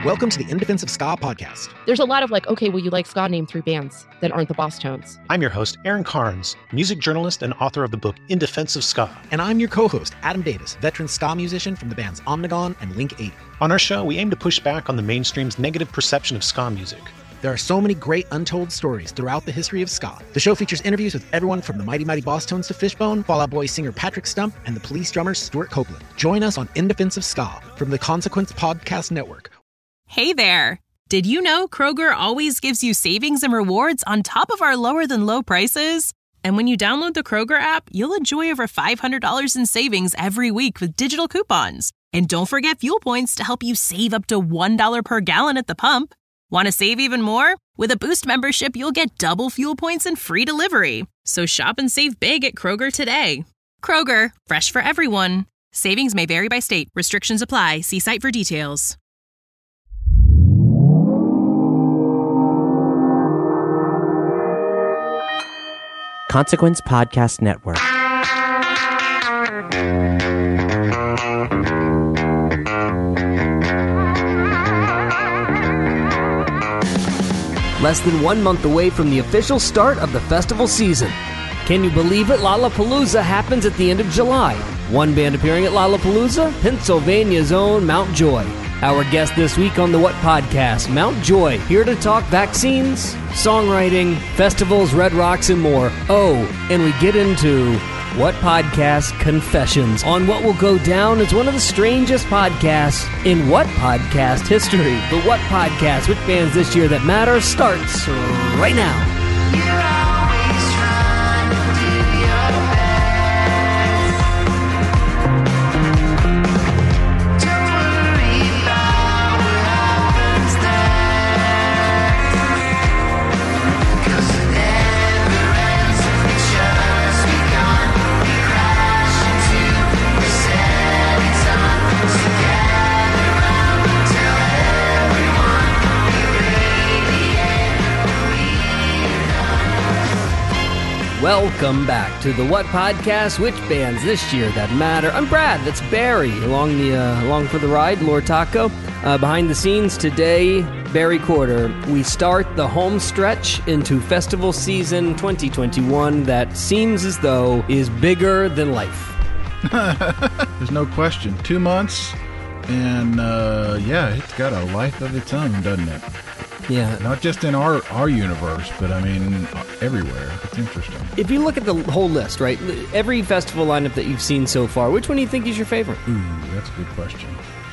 Welcome to the In Defense of Ska podcast. There's a lot of like, okay, well, you like ska, name 3 bands that aren't the Boss Tones. I'm your host, Aaron Carnes, music journalist and author of the book In Defense of Ska. And I'm your co-host, Adam Davis, veteran ska musician from the bands Omnigone and Link 80. On our show, we aim to push back on the mainstream's negative perception of ska music. There are so many great untold stories throughout the history of ska. The show features interviews with everyone from the Mighty Mighty Boss Tones to Fishbone, Fall Out Boy singer Patrick Stump, and the Police drummer Stuart Copeland. Join us on In Defense of Ska from the Consequence Podcast Network. Hey there! Did you know Kroger always gives you savings and rewards on top of our lower-than-low prices? And when you download the Kroger app, you'll enjoy over $500 in savings every week with digital coupons. And don't forget fuel points to help you save up to $1 per gallon at the pump. Want to save even more? With a Boost membership, you'll get double fuel points and free delivery. So shop and save big at Kroger today. Kroger, fresh for everyone. Savings may vary by state. Restrictions apply. See site for details. Consequence Podcast Network. Less than 1 month away from the official start of the festival season. Can you believe it? Lollapalooza happens at the end of July. One band appearing at Lollapalooza, Pennsylvania's own Mount Joy. Our guest this week on the What Podcast, Mount Joy, here to talk vaccines, songwriting, festivals, Red Rocks, and more. Oh, and we get into What Podcast Confessions on what will go down as one of the strangest podcasts in What Podcast history. The What Podcast, which bands this year that matter, starts right now. Welcome back to the What Podcast, which bands this year that matter. I'm Brad, that's Barry, along for the ride, Lord Taco. Behind the scenes today, Barry Quarter. We start the home stretch into festival season 2021 that seems as though is bigger than life. There's no question. 2 months, and it's got a life of its own, doesn't it? Yeah. Not just in our universe, but I mean everywhere. It's interesting. If you look at the whole list, right, every festival lineup that you've seen so far, which one do you think is your favorite? Ooh, that's a good question.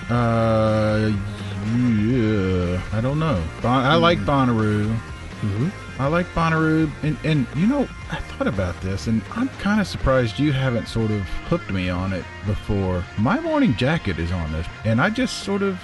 I don't know. I like Bonnaroo. Mm-hmm. I like Bonnaroo, and you know, I thought about this, and I'm kind of surprised you haven't sort of hooked me on it before. My Morning Jacket is on this, and I just sort of,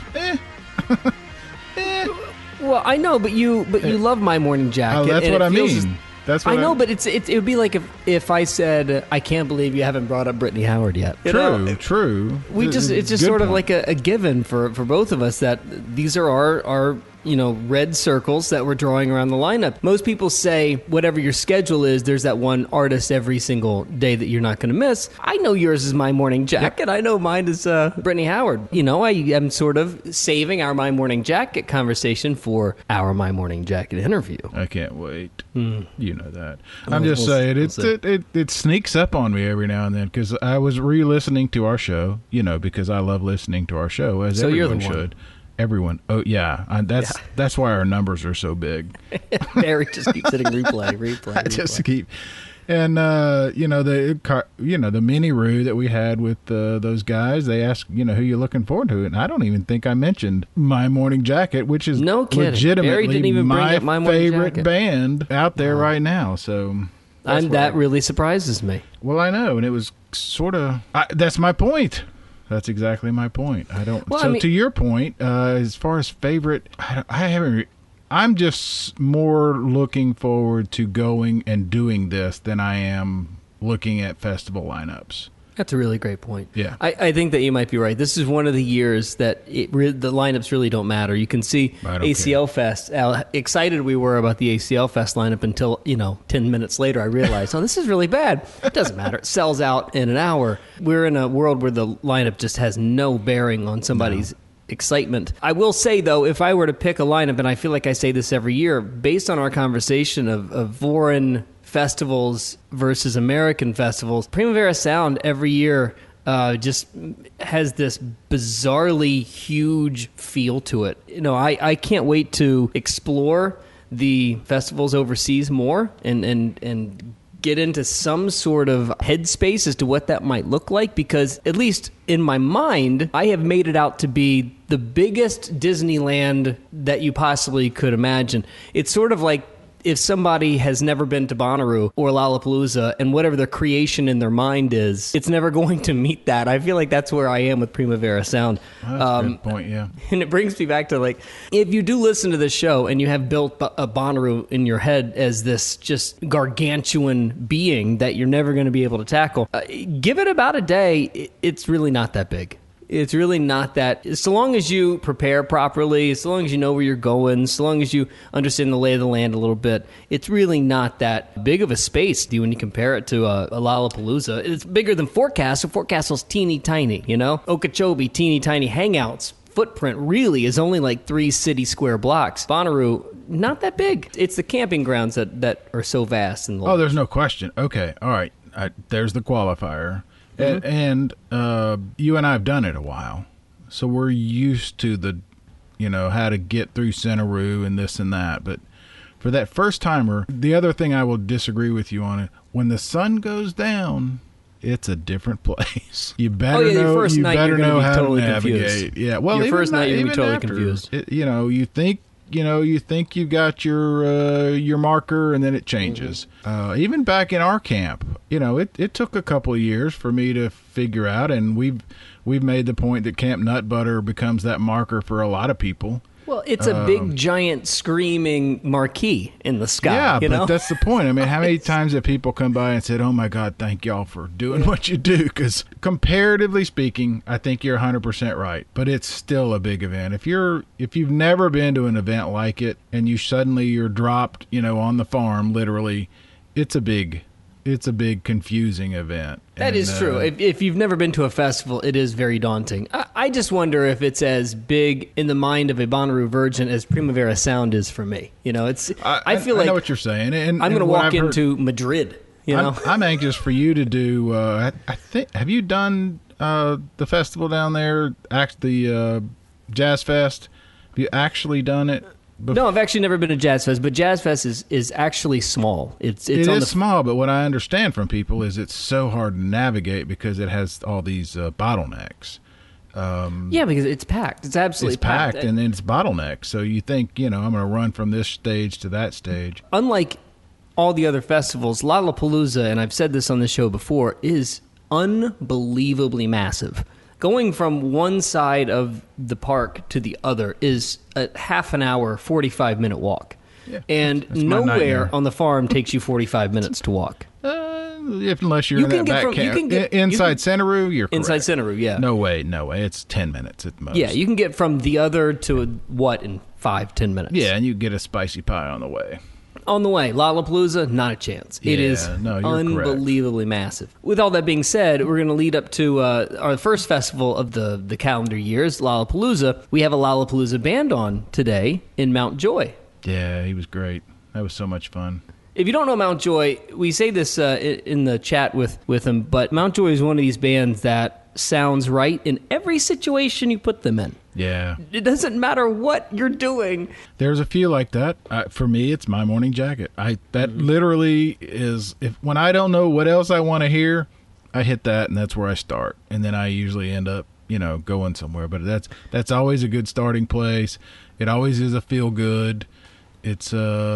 Well, I know, but you love My Morning Jacket. Oh, that's what I mean. That's what I know, but it would be like if I said, I can't believe you haven't brought up Brittany Howard yet. True. It's just sort of like a given for both of us that these are our red circles that we're drawing around the lineup. Most people say whatever your schedule is, there's that one artist every single day that you're not going to miss. I know yours is My Morning Jacket. Yep. I know mine is Brittany Howard. I am sort of saving our My Morning Jacket conversation for our My Morning Jacket interview. I can't wait. You know that. I'm just saying, it sneaks up on me every now and then because I was re-listening to our show, because I love listening to our show, as so everyone you're the should. Everyone. Oh, yeah. That's why our numbers are so big. Barry just keeps hitting replay. Just keep. And, the mini-roo that we had with those guys, they asked, who you're looking forward to. And I don't even think I mentioned My Morning Jacket, which is legitimately my favorite band out there right now. So that really surprises me. Well, I know. And it was sort of, that's my point. That's exactly my point. To your point, as far as favorite, I haven't. I'm just more looking forward to going and doing this than I am looking at festival lineups. That's a really great point. Yeah. I think that you might be right. This is one of the years that the lineups really don't matter. You can see ACL Fest, how excited we were about the ACL Fest lineup until, 10 minutes later I realized, this is really bad. It doesn't matter. It sells out in an hour. We're in a world where the lineup just has no bearing on somebody's excitement. I will say, though, if I were to pick a lineup, and I feel like I say this every year, based on our conversation of foreign festivals versus American festivals, Primavera Sound every year just has this bizarrely huge feel to it. I can't wait to explore the festivals overseas more and get into some sort of headspace as to what that might look like, because at least in my mind, I have made it out to be the biggest Disneyland that you possibly could imagine. It's sort of like if somebody has never been to Bonnaroo or Lollapalooza, and whatever their creation in their mind is, it's never going to meet that. I feel like that's where I am with Primavera Sound. That's a good point, yeah. And it brings me back to, like, if you do listen to this show and you have built a Bonnaroo in your head as this just gargantuan being that you're never going to be able to tackle, give it about a day. It's really not that big. It's really not that. So long as you prepare properly, so long as you know where you're going, so long as you understand the lay of the land a little bit, it's really not that big of a space when you compare it to a Lollapalooza. It's bigger than Fort Castle. Fort Castle's teeny tiny, Okeechobee, teeny tiny. Hangouts footprint really is only like 3 city square blocks. Bonnaroo, not that big. It's the camping grounds that are so vast and large. Oh, there's no question. Okay, all right. There's the qualifier. Mm-hmm. And you and I have done it a while, so we're used to the, how to get through Centeroo and this and that. But for that first timer, the other thing I will disagree with you on it, when the sun goes down, it's a different place. You better know. You better know how to navigate. Confused. Yeah. Well, your first night you're gonna be totally after, confused. You think you got your marker, and then it changes. Even back in our camp, it took a couple of years for me to figure out, and we've made the point that Camp Nut Butter becomes that marker for a lot of people. Well, it's a big, giant, screaming marquee in the sky. Yeah, but that's the point. I mean, how many times have people come by and said, "Oh my God, thank y'all for doing what you do"? Because comparatively speaking, I think you're 100% right. But it's still a big event. If you've never been to an event like it, and you're dropped, on the farm, literally, it's a big confusing event. That is true. If you've never been to a festival, it is very daunting. I just wonder if it's as big in the mind of a Bonnaroo virgin as Primavera Sound is for me. I feel like I know what you're saying. And I'm going to walk into Madrid. I'm anxious for you to do. I think, have you done the festival down there? The Jazz Fest. Have you actually done it? No, I've actually never been to Jazz Fest, but Jazz Fest is actually small. It is small, but what I understand from people is it's so hard to navigate because it has all these bottlenecks. Yeah, because it's packed. It's absolutely packed. And it's bottlenecked. So you think, I'm going to run from this stage to that stage. Unlike all the other festivals, Lollapalooza, and I've said this on the show before, is unbelievably massive. Going from one side of the park to the other is a half an hour, 45-minute walk. Yeah, and nowhere on the farm takes you 45 minutes to walk. Unless you're in that back camp. Inside Centeroo, you're correct. Inside Centeroo, yeah. No way. It's 10 minutes at most. Yeah, you can get from the other to in 5-10 minutes. Yeah, and you get a spicy pie on the way. On the way. Lollapalooza, not a chance. It is unbelievably massive. With all that being said, we're going to lead up to our first festival of the calendar years, Lollapalooza. We have a Lollapalooza band on today in Mount Joy. Yeah, he was great. That was so much fun. If you don't know Mount Joy, we say this in the chat with him, but Mount Joy is one of these bands that sounds right in every situation you put them in. Yeah. It doesn't matter what you're doing. There's a few like that. For me, it's My Morning Jacket. Literally is, when I don't know what else I want to hear, I hit that, and that's where I start. And then I usually end up, going somewhere. But that's always a good starting place. It always is a feel good. It's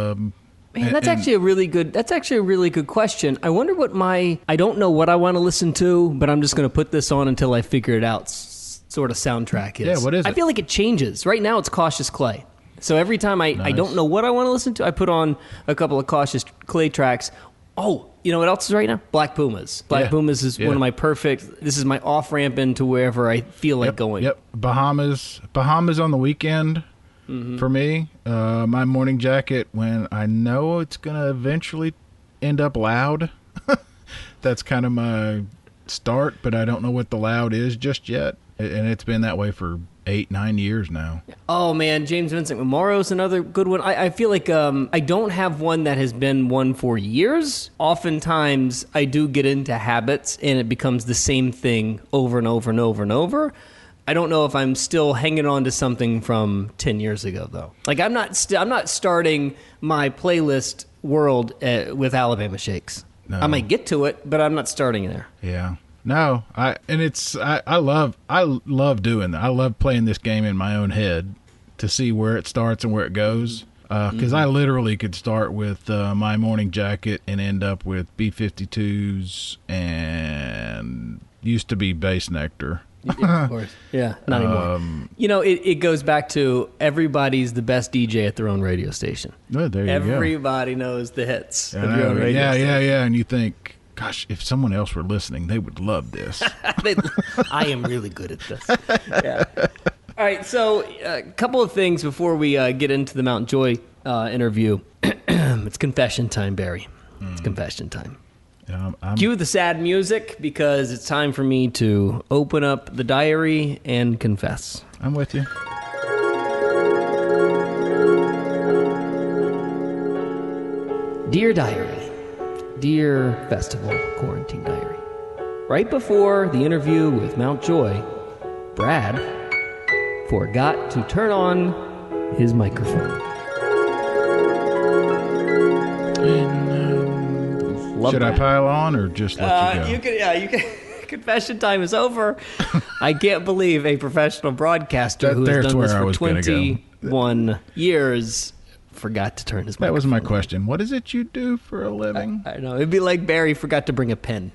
Man, that's actually a really good question. I wonder what I don't know what I want to listen to, but I'm just going to put this on until I figure it out. Sort of soundtrack is. Yeah, what is it? I feel like it changes. Right now, it's Cautious Clay. So every time I don't know what I want to listen to, I put on a couple of Cautious Clay tracks. Oh, you know what else is right now? Black Pumas. Black Pumas is one of my perfect. This is my off ramp into wherever I feel like going. Yep. Bahamas on the weekend. Mm-hmm. For me, My Morning Jacket, when I know it's going to eventually end up loud. That's kind of my start, but I don't know what the loud is just yet. And it's been that way for 8-9 years now. Oh, man, James Vincent Memorial is another good one. I feel like I don't have one that has been one for years. Oftentimes, I do get into habits, and it becomes the same thing over and over and over and over. I don't know if I'm still hanging on to something from 10 years ago, though. Like, I'm not starting my playlist world with Alabama Shakes. No. I might get to it, but I'm not starting there. Yeah. No, I love doing that. I love playing this game in my own head to see where it starts and where it goes. Because I literally could start with My Morning Jacket and end up with B-52s and used to be Bass Nectar. Of course. Yeah, not anymore. It goes back to everybody's the best DJ at their own radio station. Oh, there you Everybody knows the hits of your own radio station. Yeah. And you think, gosh, if someone else were listening, they would love this. I am really good at this. Yeah. All right, so a couple of things before we get into the Mount Joy interview. It's confession time, Barry. It's confession time. Cue the sad music because it's time for me to open up the diary and confess. I'm with you. Dear Diary, dear Festival Quarantine Diary, right before the interview with Mount Joy, Brad forgot to turn on his microphone. Should I pile on or just let you go? You can. Confession time is over. I can't believe a professional broadcaster who has done this for 21 years forgot to turn his microphone. That was my question. What is it you do for a living? I know. It'd be like Barry forgot to bring a pen.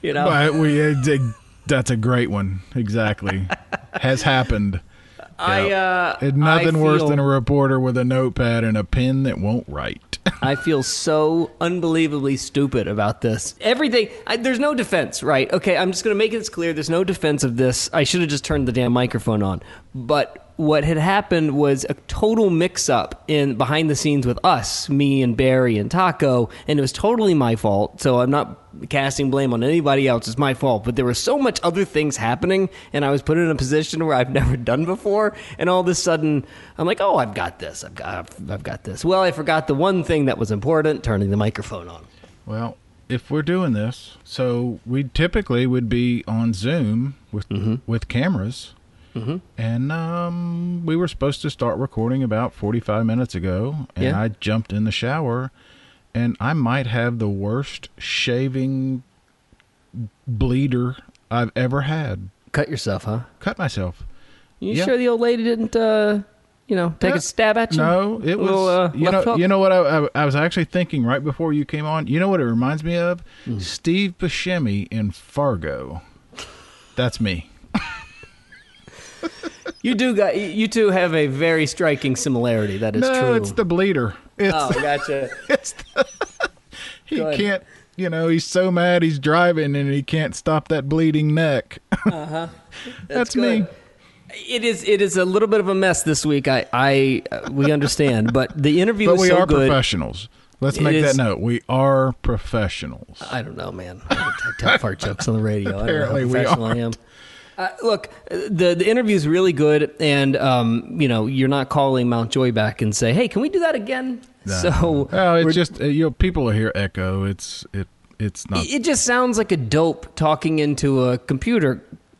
That's a great one. Exactly. Has happened. It's nothing worse than a reporter with a notepad and a pen that won't write. I feel so unbelievably stupid about this. Everything, there's no defense, right? Okay, I'm just going to make it clear. There's no defense of this. I should have just turned the damn microphone on. But what had happened was a total mix-up in behind the scenes with us, me and Barry and Taco, and it was totally my fault. So I'm not casting blame on anybody else. It's my fault. But there was so much other things happening, and I was put in a position where I've never done before. And all of a sudden, I'm like, oh, I've got this. I've got this. Well, I forgot the one thing that was important, turning the microphone on. Well, if we're doing this, so we typically would be on Zoom with cameras. Mm-hmm. And we were supposed to start recording about 45 minutes ago, and I jumped in the shower, and I might have the worst shaving bleeder I've ever had. Cut yourself, huh? Cut myself. You sure the old lady didn't, take a stab at you? No, it was. You know what I was actually thinking right before you came on. You know what it reminds me of? Steve Buscemi in Fargo. That's me. You two have a very striking similarity. That is true. No, it's the bleeder. Gotcha. He can't, he's so mad he's driving and he can't stop that bleeding neck. Uh-huh. That's me. It is a little bit of a mess this week. We understand, but the interview is so good. But we are professionals. Let's make that note. We are professionals. I don't know, man. I tell fart jokes on the radio. Apparently I don't know how professional I am. Look, the interview is really good, and you're not calling Mount Joy back and say, "Hey, can we do that again?" No. So, it's just people will hear echo. It's not. It just sounds like a dope talking into a computer,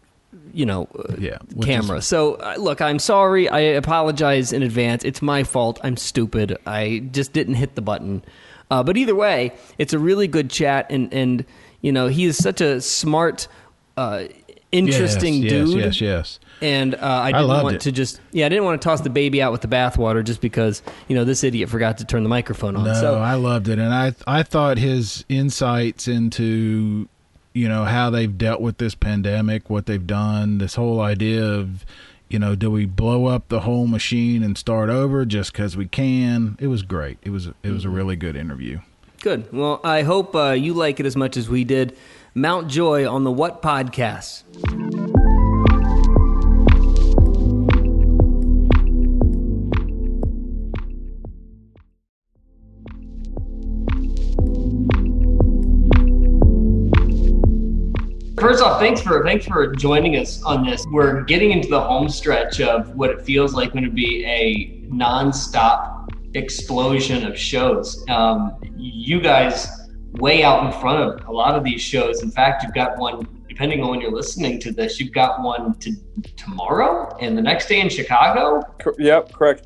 camera. So, look, I'm sorry. I apologize in advance. It's my fault. I'm stupid. I just didn't hit the button. But either way, it's a really good chat, and he is such a smart. Interesting dude. Yes. And I didn't want to toss the baby out with the bathwater just because, this idiot forgot to turn the microphone on. No, so I loved it. And I thought his insights into, how they've dealt with this pandemic, what they've done, this whole idea of, do we blow up the whole machine and start over just because we can? It was great. It was a really good interview. Good. Well, I hope you like it as much as we did. Mount Joy on the What Podcast. first off, thanks for joining us on this. We're getting into the home stretch of what it feels like going to be a nonstop explosion of shows. You guys way out in front of a lot of these shows. In fact, you've got one, depending on when you're listening to this, you've got one tomorrow and the next day in Chicago. Yep, correct.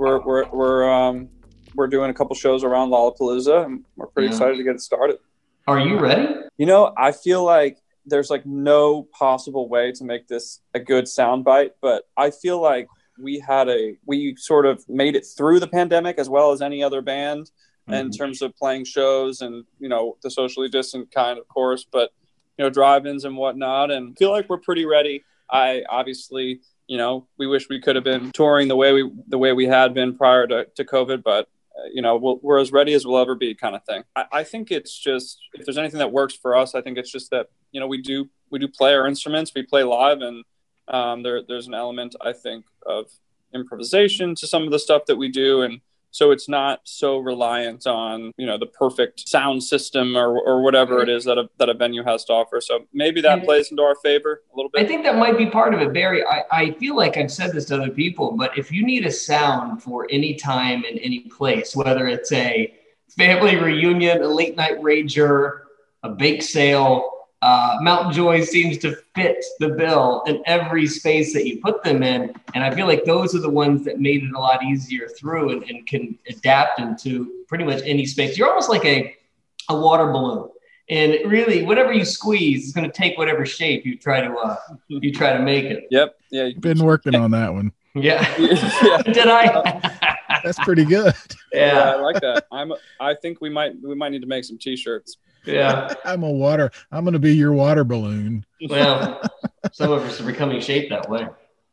We're doing a couple shows around Lollapalooza, and we're pretty excited to get it started. Are you ready? I feel like there's like no possible way to make this a good soundbite, but I feel like we sort of made it through the pandemic as well as any other band in terms of playing shows and, the socially distant kind, of course, but, drive-ins and whatnot. And I feel like we're pretty ready. I obviously, we wish we could have been touring the way we had been prior to COVID, but we're as ready as we'll ever be, kind of thing. I think it's just, if there's anything that works for us, I think it's just that, we do play our instruments, we play live, and there's an element, I think, of improvisation to some of the stuff that we do. And so it's not so reliant on, the perfect sound system or whatever it is that a venue has to offer. So maybe that plays into our favor a little bit. I think that might be part of it, Barry. I feel like I've said this to other people, but if you need a sound for any time and any place, whether it's a family reunion, a late night rager, a bake sale, Mountain Joy seems to fit the bill in every space that you put them in. And I feel like those are the ones that made it a lot easier through and can adapt into pretty much any space. You're almost like a water balloon. And really, whatever you squeeze is going to take whatever shape you try to make it. Yep. Yeah. You've been working on that one. Yeah. Did I? That's pretty good. Yeah, I like that. I think we might need to make some t-shirts. Yeah. I'm going to be your water balloon. Well, some of us are becoming shaped that way.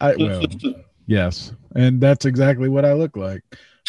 Yes. And that's exactly what I look like.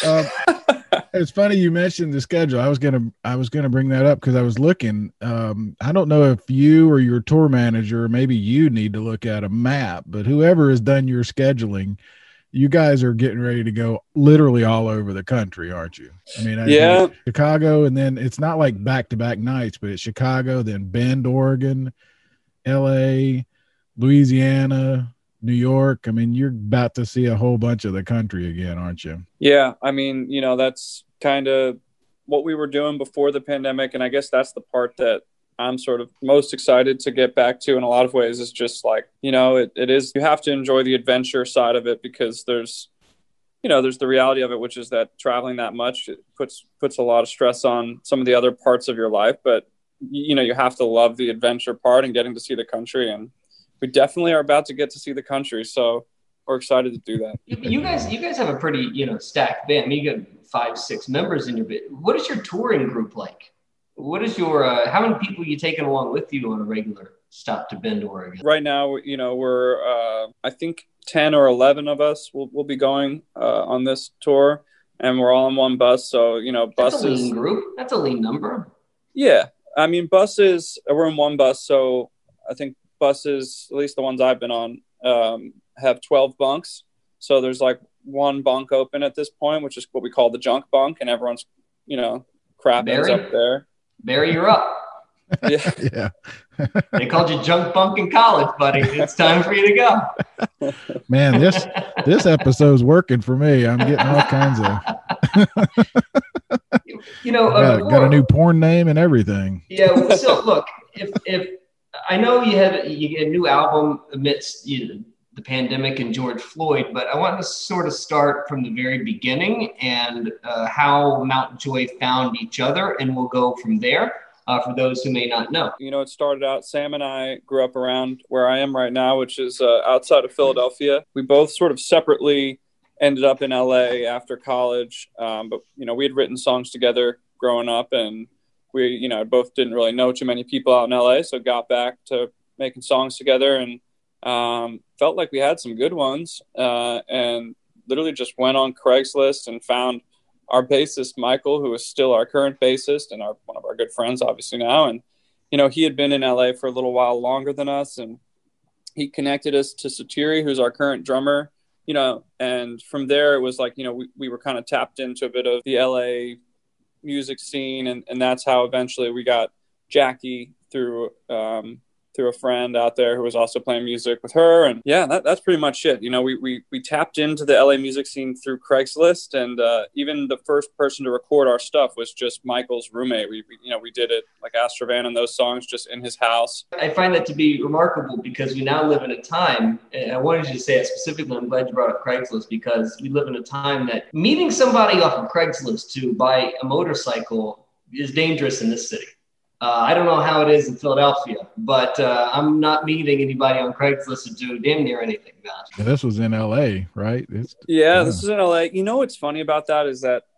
It's funny you mentioned the schedule. I was gonna bring that up because I was looking. I don't know if you or your tour manager, maybe you need to look at a map, but whoever has done your scheduling, you guys are getting ready to go literally all over the country, aren't you? I mean, Chicago, and then it's not like back-to-back nights, but it's Chicago, then Bend, Oregon, LA, Louisiana, New York. I mean, you're about to see a whole bunch of the country again, aren't you? Yeah. I mean, that's kind of what we were doing before the pandemic. And I guess that's the part that I'm sort of most excited to get back to in a lot of ways. Is just like, it is, you have to enjoy the adventure side of it because there's the reality of it, which is that traveling that much, it puts a lot of stress on some of the other parts of your life. But, you have to love the adventure part and getting to see the country. And we definitely are about to get to see the country. So we're excited to do that. You guys have a pretty, stacked band. I mean, you got 5-6 members in your band. What is your touring group like? What is your, how many people are you taking along with you on a regular stop to Bend, Oregon? Right now, we're, I think 10 or 11 of us will be going on this tour, and we're all in one bus. So, buses. That's a lean group. That's a lean number. Yeah. I mean, we're in one bus. So I think buses, at least the ones I've been on, have 12 bunks. So there's like one bunk open at this point, which is what we call the junk bunk, and everyone's, crap ends up there. Barry, you're up. Yeah. Yeah. They called you junk bunk in college, buddy. It's time for you to go. Man, this episode's working for me. I'm getting all kinds of got a new porn name and everything. Yeah. So look, if I know you get a new album amidst the pandemic and George Floyd, but I want to sort of start from the very beginning and how Mountain Joy found each other, and we'll go from there for those who may not know. It started out, Sam and I grew up around where I am right now, which is outside of Philadelphia. We both sort of separately ended up in LA after college, but we had written songs together growing up, and we both didn't really know too many people out in LA, so got back to making songs together and felt like we had some good ones, and literally just went on Craigslist and found our bassist, Michael, who is still our current bassist and one of our good friends, obviously now. And, he had been in LA for a little while longer than us, and he connected us to Satiri, who's our current drummer, and from there it was like, we were kind of tapped into a bit of the LA music scene. And that's how eventually we got Jackie through through a friend out there who was also playing music with her. And yeah, that's pretty much it. You know, we tapped into the LA music scene through Craigslist, and even the first person to record our stuff was just Michael's roommate. We did it like Astrovan and those songs just in his house. I find that to be remarkable because we now live in a time, and I wanted you to say it specifically, I'm glad you brought up Craigslist, because we live in a time that meeting somebody off of Craigslist to buy a motorcycle is dangerous in this city. I don't know how it is in Philadelphia, but I'm not meeting anybody on Craigslist to do damn near anything about it. Yeah, this was in LA, right? This is in LA. You know what's funny about that is that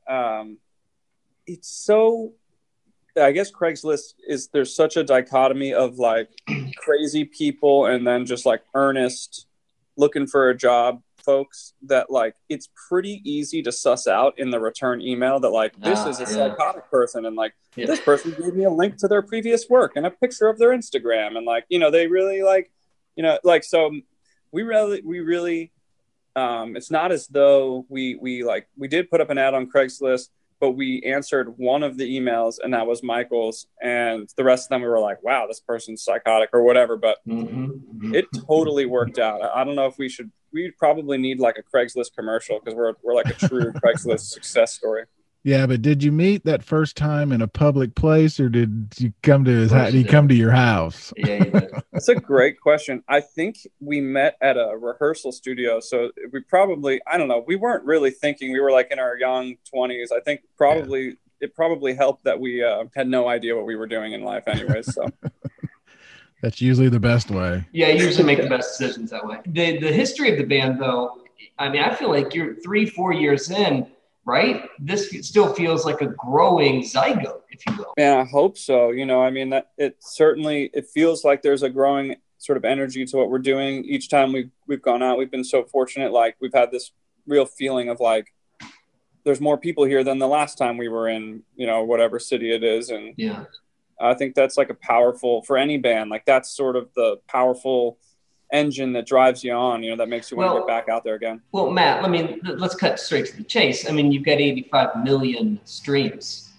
it's so, I guess Craigslist there's such a dichotomy of like crazy people and then just like earnest looking for a job folks that like it's pretty easy to suss out in the return email that like this is a psychotic person, and like this person gave me a link to their previous work and a picture of their Instagram, and like, you know, they really like, you know, like, so we really it's not as though we did put up an ad on Craigslist, but we answered one of the emails and that was Michael's, and the rest of them we were like, wow, this person's psychotic or whatever. But it totally worked out. I don't know if we probably need like a Craigslist commercial, because we're like a true Craigslist success story. Yeah, but did you meet that first time in a public place, or did you come to his house? Did he come to your house? Yeah, he did. That's a great question. I think we met at a rehearsal studio. So we probably, I don't know, we weren't really thinking. We were like in our young 20s. I think it probably helped that we had no idea what we were doing in life anyways. So that's usually the best way. Yeah, you usually make the best decisions that way. The history of the band, though, I mean, I feel like you're 3-4 years in, right? This still feels like a growing zygote, if you will. Man, I hope so. You know, I mean, that it feels like there's a growing sort of energy to what we're doing. Each time we've gone out, we've been so fortunate. Like, we've had this real feeling of like, there's more people here than the last time we were in, you know, whatever city it is. And yeah, I think that's like a powerful, for any band, like that's sort of the powerful engine that drives you on, you know, that makes you want to get back out there again. Well, Matt, I mean, let's cut straight to the chase. I mean, you've got 85 million streams.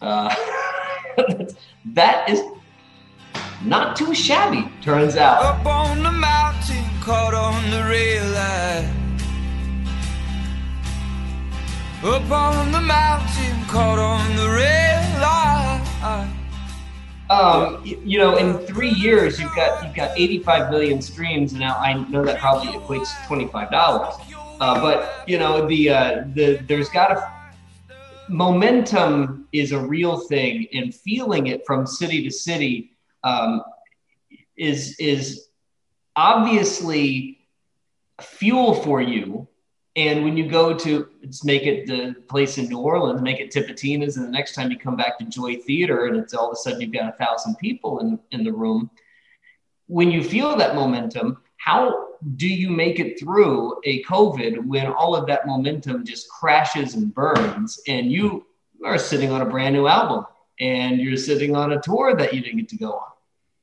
That is not too shabby, turns out. Up on the mountain, caught on the rail line. Up on the mountain, caught on the rail line. You know, in 3 years, you've got 85 million streams, and now I know that probably equates to $25. But you know, there's got momentum is a real thing, and feeling it from city to city is obviously fuel for you. And when you go to, let's make it the place in New Orleans, make it Tipitina's, and the next time you come back to Joy Theater and it's all of a sudden you've got 1,000 people in the room. When you feel that momentum, how do you make it through a COVID when all of that momentum just crashes and burns, and you are sitting on a brand new album and you're sitting on a tour that you didn't get to go on?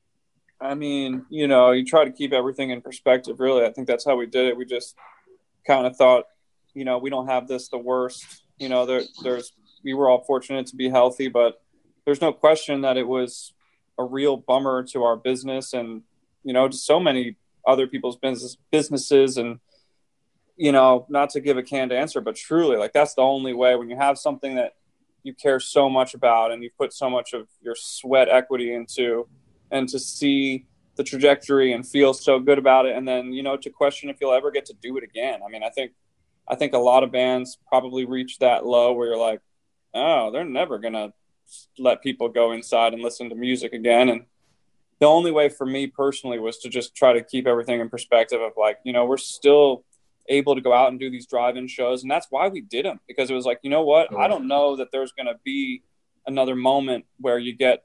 I mean, you know, you try to keep everything in perspective, really. I think that's how we did it. We just kind of thought, you know, we don't have the worst, you know, we were all fortunate to be healthy, but there's no question that it was a real bummer to our business and, you know, to so many other people's businesses. And, you know, not to give a canned answer, but truly, like, that's the only way when you have something that you care so much about and you put so much of your sweat equity into, and to see the trajectory and feel so good about it. And then, you know, to question if you'll ever get to do it again. I mean, I think a lot of bands probably reach that low where you're like, oh, they're never going to let people go inside and listen to music again. And the only way for me personally was to just try to keep everything in perspective of like, you know, we're still able to go out and do these drive-in shows. And that's why we did them, because it was like, you know what? I don't know that there's going to be another moment where you get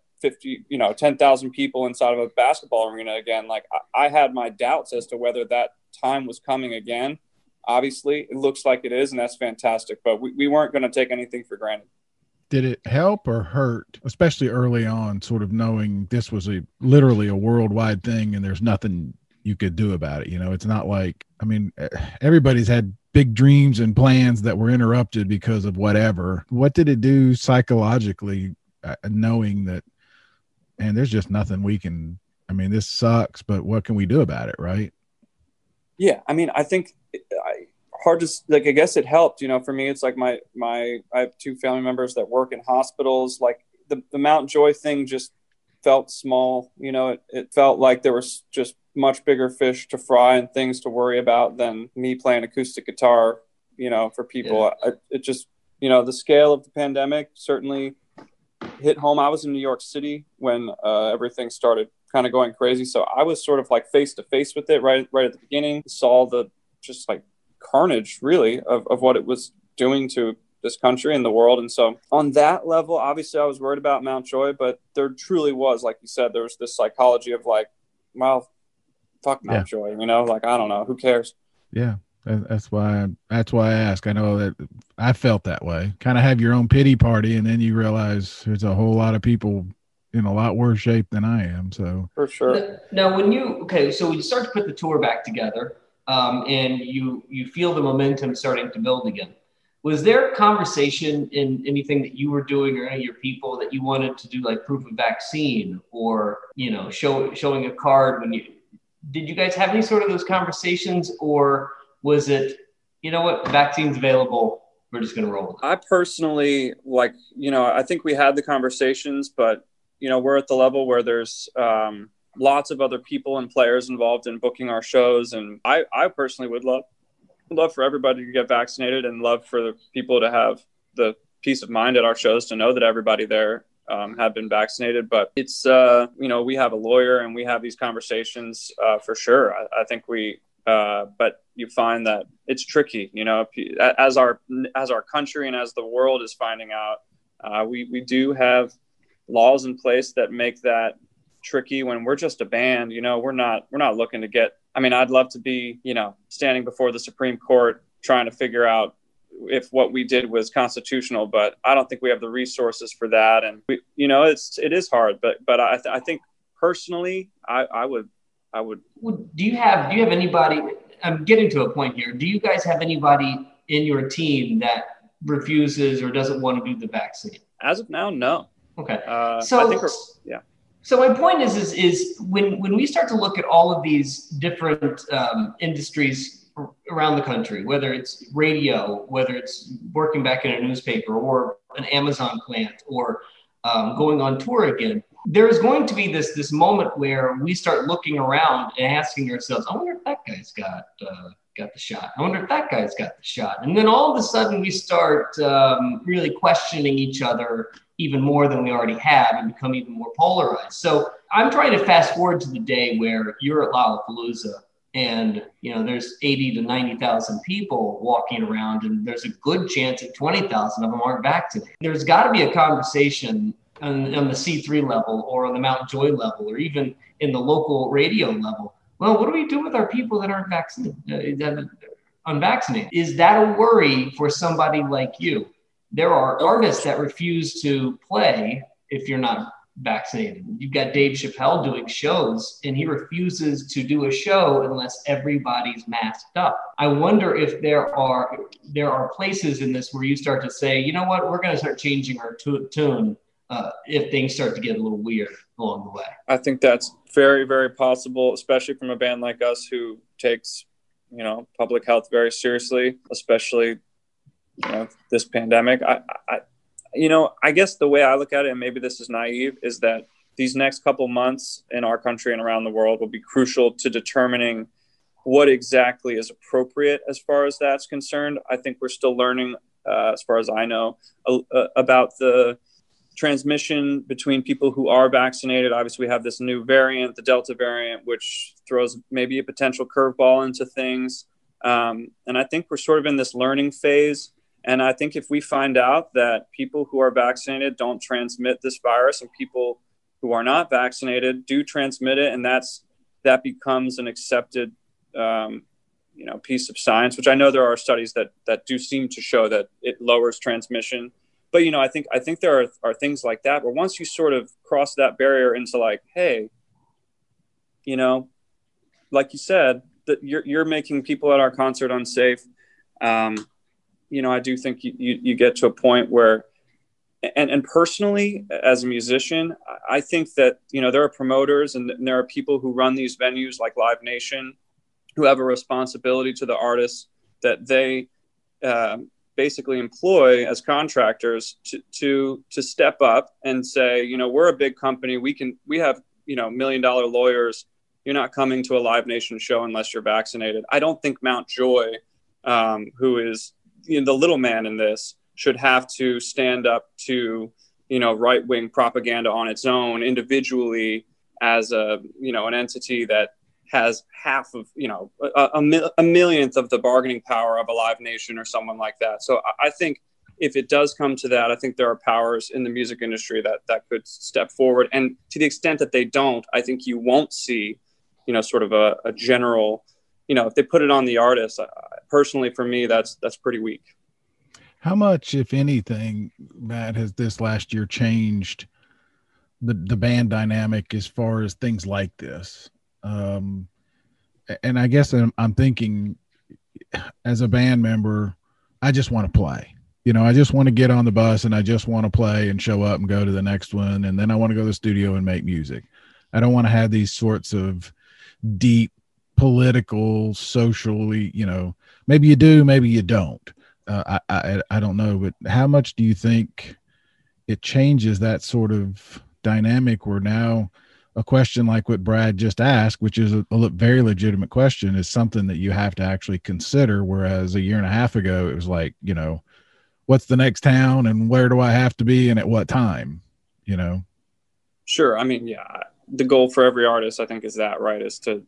10,000 people inside of a basketball arena again. Like, I had my doubts as to whether that time was coming again. Obviously, it looks like it is, and that's fantastic. But we weren't going to take anything for granted. Did it help or hurt, especially early on, sort of knowing this was literally a worldwide thing and there's nothing you could do about it? You know, it's not like, I mean, everybody's had big dreams and plans that were interrupted because of whatever. What did it do psychologically, knowing that, and there's just nothing we can I mean, this sucks, but what can we do about it, right? Yeah, I mean, I think hard to like. I guess it helped. For me, it's like I have 2 family members that work in hospitals. Like the Mount Joy thing just felt small. It felt like there was just much bigger fish to fry and things to worry about than me playing acoustic guitar. For people, it just the scale of the pandemic certainly hit home. I was in New York City when everything started kind of going crazy. So I was sort of like face to face with it right at the beginning, saw the just like carnage really of what it was doing to this country and the world. And so on that level, obviously I was worried about Mount Joy, but there truly was, like you said, there was this psychology of like, well, fuck Mount Joy, like, I don't know, who cares? Yeah. That's why I ask. I know that I felt that way. Kind of have your own pity party, and then you realize there's a whole lot of people in a lot worse shape than I am. So for sure. Now, so when you start to put the tour back together, and you feel the momentum starting to build again, was there a conversation in anything that you were doing or any of your people that you wanted to do, like proof of vaccine or showing a card did you guys have any sort of those conversations, or was it, vaccine's available, we're just going to roll with it? I personally, I think we had the conversations, but, we're at the level where there's lots of other people and players involved in booking our shows. And I personally would love for everybody to get vaccinated and love for the people to have the peace of mind at our shows to know that everybody there have been vaccinated. But it's, we have a lawyer and we have these conversations for sure. I think but you find that it's tricky, as our country and as the world is finding out, we do have laws in place that make that tricky when we're just a band. We're not looking to get, I'd love to be, standing before the Supreme Court trying to figure out if what we did was constitutional, but I don't think we have the resources for that. And it is hard, but I think personally, I would. Do you have anybody? I'm getting to a point here. Do you guys have anybody in your team that refuses or doesn't want to do the vaccine? As of now, no. Okay. So I think So my point is when we start to look at all of these different industries around the country, whether it's radio, whether it's working back in a newspaper or an Amazon plant or going on tour again, there is going to be this moment where we start looking around and asking ourselves, I wonder if that guy's got the shot. I wonder if that guy's got the shot. And then all of a sudden we start really questioning each other even more than we already have and become even more polarized. So I'm trying to fast forward to the day where you're at Lollapalooza and, there's 80 to 90,000 people walking around and there's a good chance that 20,000 of them aren't vaccinated. There's got to be a conversation on the C3 level or on the Mount Joy level or even in the local radio level. Well, what do we do with our people that aren't vaccinated, unvaccinated? Is that a worry for somebody like you? There are artists that refuse to play if you're not vaccinated. You've got Dave Chappelle doing shows and he refuses to do a show unless everybody's masked up. I wonder if there are places in this where you start to say, you know what, we're going to start changing our tune if things start to get a little weird along the way. I think that's very, very possible, especially from a band like us who takes, public health very seriously, especially, this pandemic. I guess the way I look at it, and maybe this is naive, is that these next couple months in our country and around the world will be crucial to determining what exactly is appropriate as far as that's concerned. I think we're still learning, as far as I know, about the transmission between people who are vaccinated. Obviously, we have this new variant, the Delta variant, which throws maybe a potential curveball into things. And I think we're sort of in this learning phase. And I think if we find out that people who are vaccinated don't transmit this virus and people who are not vaccinated do transmit it, and that becomes an accepted, piece of science, which I know there are studies that do seem to show that it lowers transmission. But, I think there are things like that where once you sort of cross that barrier into like, hey, like you said, that you're making people at our concert unsafe. I do think you get to a point where And personally, as a musician, I think that, there are promoters and there are people who run these venues like Live Nation who have a responsibility to the artists that they basically employ as contractors to step up and say, we're a big company. We have, $1 million lawyers. You're not coming to a Live Nation show unless you're vaccinated. I don't think Mount Joy, who is the little man in this, should have to stand up to, right-wing propaganda on its own individually as an entity that has half of, a millionth of the bargaining power of a Live Nation or someone like that. So I think if it does come to that, I think there are powers in the music industry that could step forward. And to the extent that they don't, I think you won't see, sort of a general, if they put it on the artist, personally, for me, that's pretty weak. How much, if anything, Matt, has this last year changed the band dynamic as far as things like this? And I guess I'm thinking, as a band member, I just want to play. I just want to get on the bus and I just want to play and show up and go to the next one. And then I want to go to the studio and make music. I don't want to have these sorts of deep political, socially, maybe you do, maybe you don't. I don't know, but how much do you think it changes that sort of dynamic where now a question like what Brad just asked, which is a very legitimate question, is something that you have to actually consider. Whereas a year and a half ago, it was like, what's the next town and where do I have to be and at what time, Sure. I mean, yeah, the goal for every artist, I think, is that, right. Is to,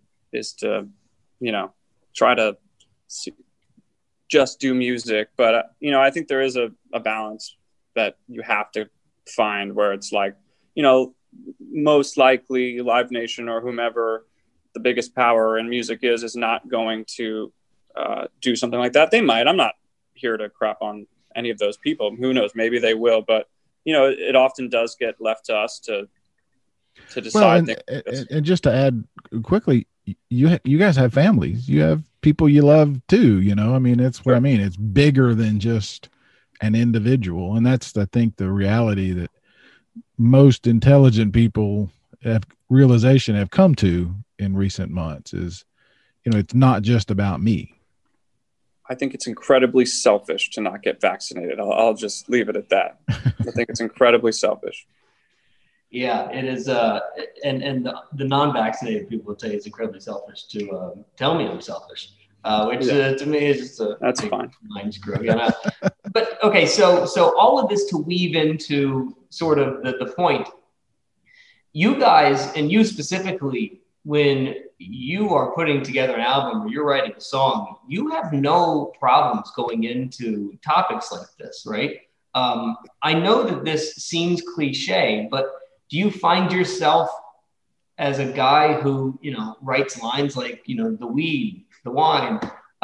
try to just do music. But, I think there is a balance that you have to find where it's like, most likely Live Nation or whomever the biggest power in music is not going to do something like that. They might. I'm not here to crap on any of those people. Who knows? Maybe they will. But, it often does get left to us to decide. Well, and just to add quickly, you guys have families. You have people you love too. I mean, it's what I mean. It's bigger than just an individual. And that's, I think, the reality that most intelligent people have come to in recent months is, it's not just about me. I think it's incredibly selfish to not get vaccinated. I'll just leave it at that. I think it's incredibly selfish. Yeah, it is. And the non-vaccinated people would say it's incredibly selfish to tell me I'm selfish, which to me is just that's fine. Mind screw. But okay, so all of this to weave into sort of the point. You guys, and you specifically, when you are putting together an album or you're writing a song, you have no problems going into topics like this, right? I know that this seems cliche, but do you find yourself as a guy who, writes lines like, the weed, the wine,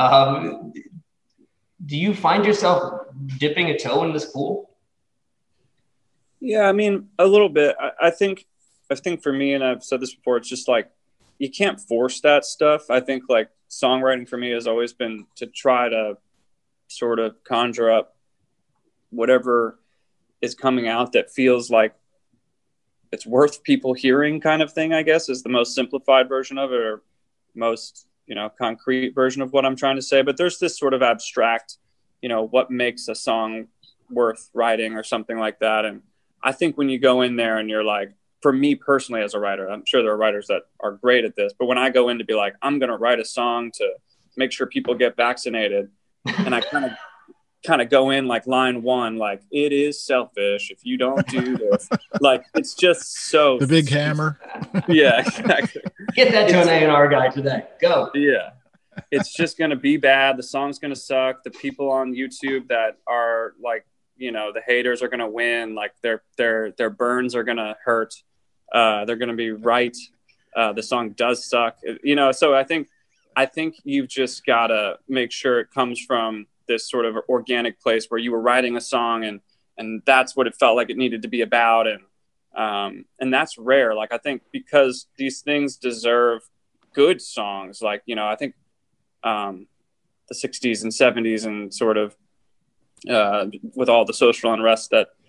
do you find yourself dipping a toe in this pool? Yeah, I mean, a little bit. I think for me, and I've said this before, it's just like, you can't force that stuff. I think like songwriting for me has always been to try to sort of conjure up whatever is coming out that feels like it's worth people hearing, kind of thing, I guess, is the most simplified version of it, or most, concrete version of what I'm trying to say. But there's this sort of abstract, what makes a song worth writing or something like that. And I think when you go in there and you're like, for me personally as a writer, I'm sure there are writers that are great at this, but when I go in to be like, I'm going to write a song to make sure people get vaccinated, and I kind of go in like line one, like, it is selfish if you don't do this. Like, it's just so the big hammer. Yeah, exactly. Get that to an A&R guy today. Go. Yeah. It's just going to be bad. The song's going to suck. The people on YouTube that are like, the haters are going to win. Like their burns are going to hurt. They're going to be right. The song does suck. So I think you've just got to make sure it comes from this sort of organic place where you were writing a song and that's what it felt like it needed to be about. And that's rare. Like, I think because these things deserve good songs, like, I think the 60s and 70s and sort of with all the social unrest that,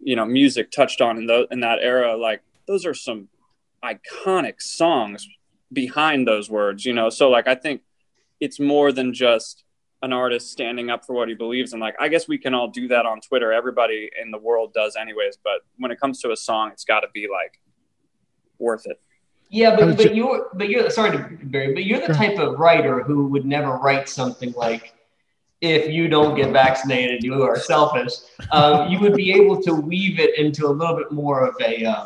music touched on in that era, like those are some iconic songs behind those words, So like, I think it's more than just an artist standing up for what he believes in. Like, I guess we can all do that on Twitter. Everybody in the world does anyways. But when it comes to a song, it's got to be like worth it. Yeah, but you're sorry to Barry, but you're the type of writer who would never write something like, if you don't get vaccinated, you are selfish. You would be able to weave it into a little bit more of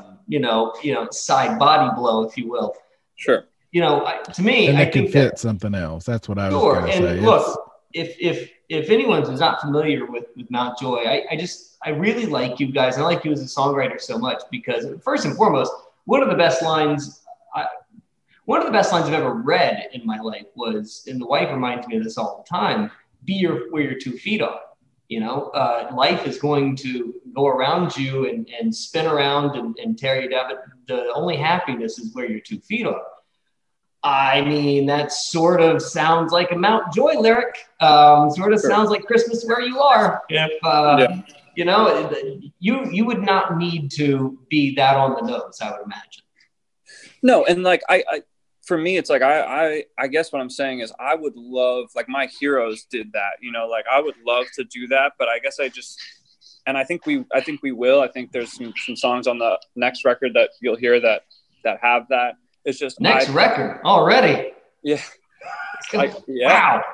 a, side body blow, if you will. Sure. To me, and it can fit something else. That's what I was going to say. Look, if anyone who's not familiar with Mount Joy, I really like you guys. I like you as a songwriter so much because, first and foremost, one of the best lines I've ever read in my life was, and the wife reminds me of this all the time, be where your 2 feet are. Life is going to go around you and spin around and tear you down, but the only happiness is where your 2 feet are. I mean, that sort of sounds like a Mount Joy lyric. Sounds like Christmas where you are. If you would not need to be that on the nose, I would imagine. No, and like I for me, it's like I guess what I'm saying is I would love, like my heroes did that. Like I would love to do that, but I guess I think we will. I think there's some songs on the next record that you'll hear that have that. It's just next record already. Yeah. Wow.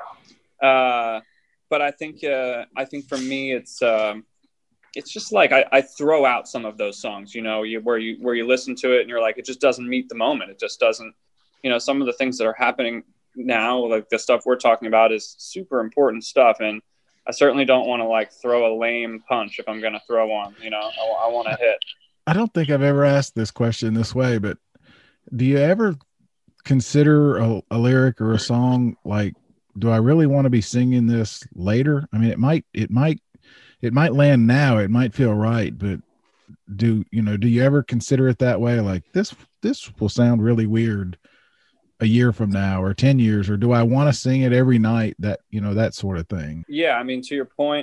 But I think for me, it's just like I throw out some of those songs, where you listen to it and you're like, it just doesn't meet the moment. It just doesn't, some of the things that are happening now, like the stuff we're talking about is super important stuff. And I certainly don't want to like throw a lame punch if I'm going to throw one, I want to hit. I don't think I've ever asked this question this way, but do you ever consider a lyric or a song like, do I really want to be singing this later? I mean, it might land now, it might feel right, but do you ever consider it that way? Like this will sound really weird a year from now or 10 years, or do I want to sing it every night? That, that sort of thing. Yeah. I mean, to your point,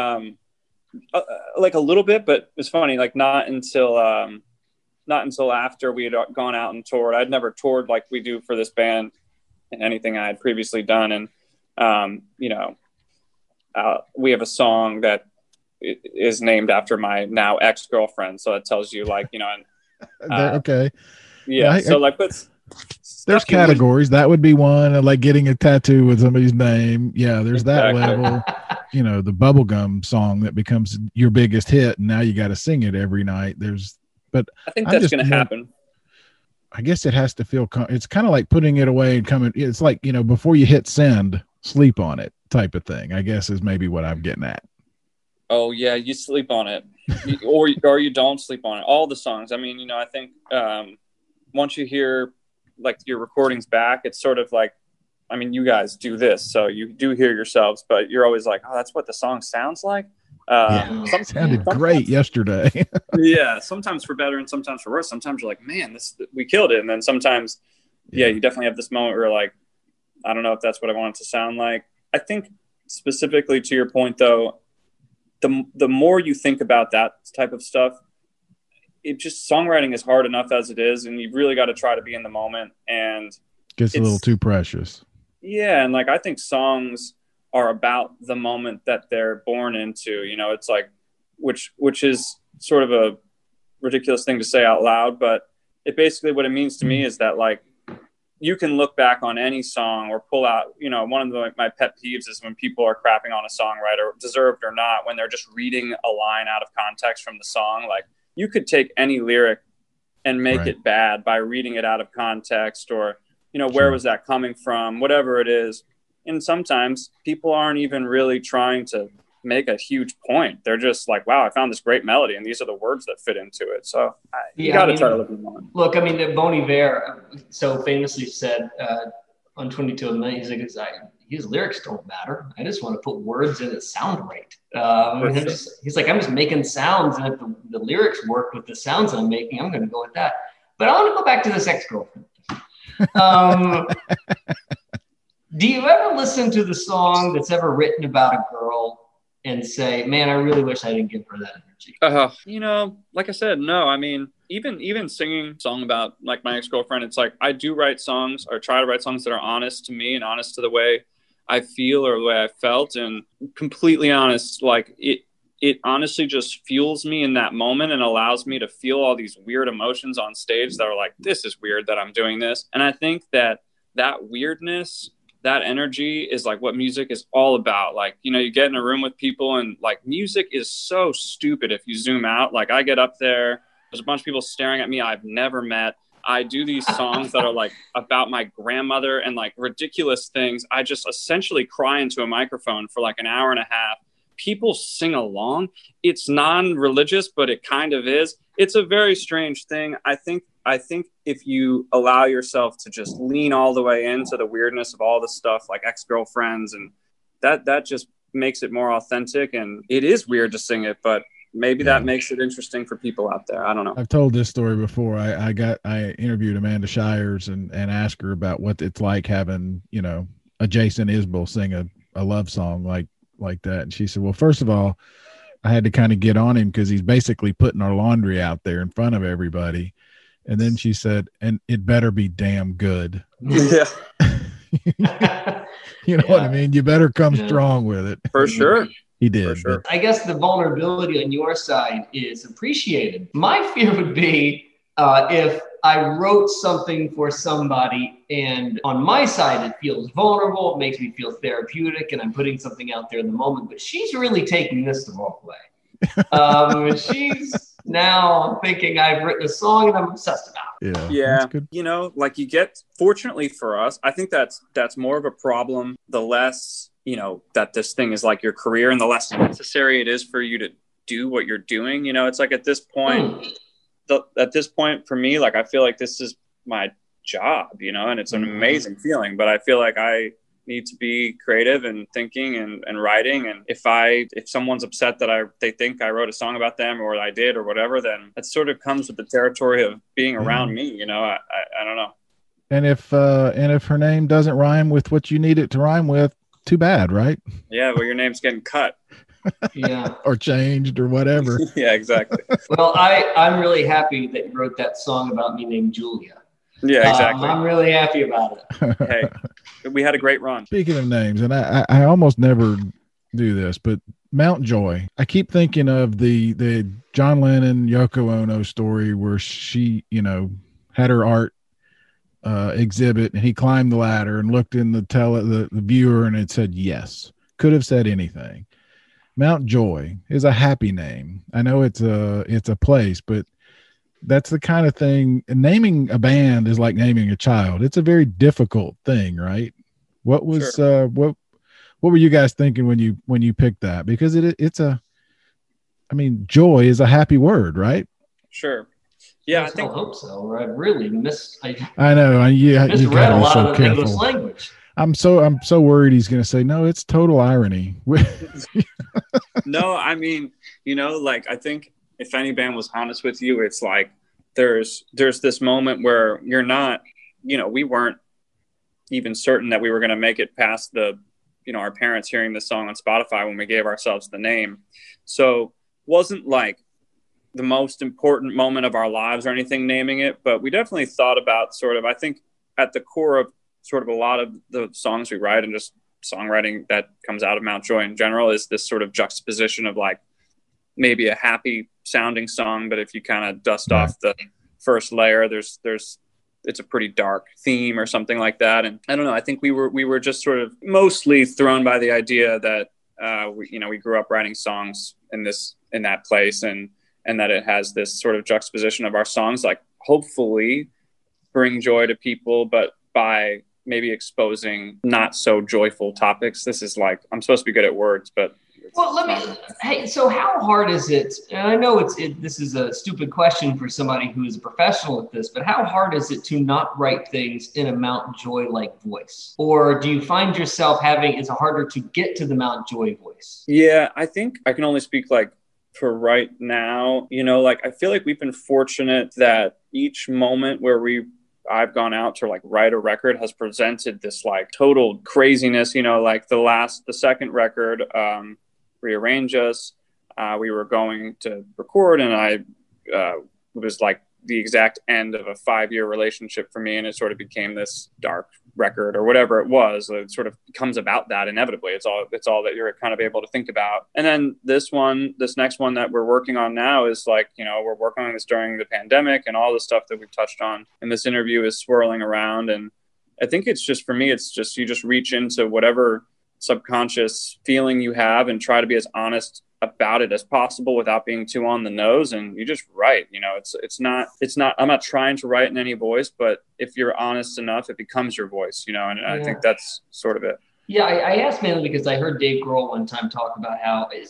like a little bit, but it's funny, like not until after we had gone out and toured. I'd never toured like we do for this band and anything I had previously done. And, we have a song that is named after my now ex-girlfriend. So it tells you like, okay. Yeah. So like, there's categories. That would be one, like getting a tattoo with somebody's name. Yeah. There's that level, the bubblegum song that becomes your biggest hit. And now you got to sing it every night. But I think that's going to happen. I guess it has to feel, it's kind of like putting it away and coming. It's like, before you hit send, sleep on it type of thing, I guess is maybe what I'm getting at. Oh yeah. You sleep on it or you don't sleep on it. All the songs. I mean, I think once you hear like your recordings back, it's sort of like, I mean, you guys do this, so you do hear yourselves, but you're always like, oh, that's what the song sounds like. It sounded great yesterday. Yeah, sometimes for better and sometimes for worse. Sometimes you're like, man, we killed it. And then sometimes, you definitely have this moment where you're like, I don't know if that's what I want it to sound like. I think specifically to your point, though, the more you think about that type of stuff, songwriting is hard enough as it is, and you've really got to try to be in the moment. And gets a little too precious. Yeah, and like I think songs are about the moment that they're born into. It's like, which is sort of a ridiculous thing to say out loud, but it basically what it means to me is that like you can look back on any song or pull out, one of my pet peeves is when people are crapping on a songwriter, deserved or not, when they're just reading a line out of context from the song. Like you could take any lyric and make it bad by reading it out of context or, where was that coming from, whatever it is. And sometimes people aren't even really trying to make a huge point. They're just like, wow, I found this great melody and these are the words that fit into it. So you got to try to look at them. Look, I mean, Bon Iver so famously said on 22 a Minute, he's like, his lyrics don't matter. I just want to put words in that sound right. He's like, I'm just making sounds, and if the lyrics work with the sounds I'm making, I'm going to go with that. But I want to go back to this ex-girlfriend. Do you ever listen to the song that's ever written about a girl and say, man, I really wish I didn't give her that energy? You know, like I said, no. I mean, even singing a song about like my ex-girlfriend, it's like I do write songs or try to write songs that are honest to me and honest to the way I feel or the way I felt, and completely honest. Like it honestly just fuels me in that moment and allows me to feel all these weird emotions on stage that are like, this is weird that I'm doing this. And I think that weirdness, that energy is like what music is all about. Like, you know, you get in a room with people and like music is so stupid if you zoom out. Like I get up there, there's a bunch of people staring at me I've never met. I do these songs that are like about my grandmother and like ridiculous things. I just essentially cry into a microphone for like an hour and a half. People sing along. It's non-religious, but it kind of is. It's a very strange thing. I think if you allow yourself to just lean all the way into the weirdness of all the stuff like ex-girlfriends, and that just makes it more authentic. And it is weird to sing it, but maybe that makes it interesting for people out there. I don't know. I've told this story before. I interviewed Amanda Shires and asked her about what it's like having, you know, a Jason Isbell sing a love song like that. And she said, well, first of all, I had to kind of get on him because he's basically putting our laundry out there in front of everybody. And then she said, and it better be damn good. Yeah. You know what I mean? You better come strong with it. For sure. He did. For sure. I guess the vulnerability on your side is appreciated. My fear would be if I wrote something for somebody and on my side it feels vulnerable, it makes me feel therapeutic, and I'm putting something out there in the moment, but she's really taking this the wrong way. She's now thinking I've written a song and I'm obsessed about it. Yeah. You know, like you get, fortunately for us, I think that's more of a problem the less, you know, that this thing is like your career and the less necessary it is for you to do what you're doing. You know, it's like at this point, for me, like I feel like this is my job, you know, and it's an amazing feeling, but I feel like I need to be creative and thinking and writing. And if someone's upset that they think I wrote a song about them or I did or whatever, then that sort of comes with the territory of being around me, you know. I don't know. And if her name doesn't rhyme with what you need it to rhyme with, too bad, right? Yeah, well, your name's getting cut. Yeah. Or changed or whatever. Yeah, exactly. Well, I'm really happy that you wrote that song about me named Julia. Yeah, exactly. I'm really happy about it. Hey, we had a great run. Speaking of names, and I almost never do this, but Mount Joy, I keep thinking of the John Lennon, Yoko Ono story where she, you know, had her art exhibit and he climbed the ladder and looked in the viewer and it said yes. Could have said anything. Mount Joy is a happy name. I know it's a place, but that's the kind of thing. Naming a band is like naming a child. It's a very difficult thing, right? What was what were you guys thinking when you picked that? Because joy is a happy word, right? Sure. Yeah, I hope so. I really I know. You misread a lot of the English language. I'm so worried he's going to say no. It's total irony. No, I mean, you know, like I think if any band was honest with you, it's like there's this moment where you're not, you know, we weren't even certain that we were going to make it past our parents hearing the song on Spotify when we gave ourselves the name. So wasn't like the most important moment of our lives or anything naming it, but we definitely thought about sort of, I think at the core of sort of a lot of the songs we write and just songwriting that comes out of Mount Joy in general is this sort of juxtaposition of like maybe a happy sounding song, but if you kind of dust off the first layer, it's a pretty dark theme or something like that. And I don't know, I think we were just sort of mostly thrown by the idea that we grew up writing songs in that place and that it has this sort of juxtaposition of our songs, like hopefully bring joy to people, but by maybe exposing not so joyful topics. This is like, I'm supposed to be good at words, but so how hard is it? And I know this is a stupid question for somebody who is a professional at this, but how hard is it to not write things in a Mount Joy-like voice? Or do you find yourself it's harder to get to the Mount Joy voice? Yeah, I think I can only speak like for right now, you know, like I feel like we've been fortunate that each moment where I've gone out to like write a record has presented this like total craziness, you know, like the second record, rearrange us. We were going to record, and it was like the exact end of a 5-year relationship for me, and it sort of became this dark record or whatever it was. It sort of becomes about that inevitably. It's all that you're kind of able to think about. And then this next one that we're working on now is like, we're working on this during the pandemic, and all the stuff that we've touched on in this interview is swirling around. And I think it's just, for me, it's just, you just reach into whatever subconscious feeling you have and try to be as honest about it as possible without being too on the nose, and you just write. It's not I'm not trying to write in any voice, but if you're honest enough, it becomes your voice, and I think that's sort of it. Yeah, I asked mainly because I heard Dave Grohl one time talk about how that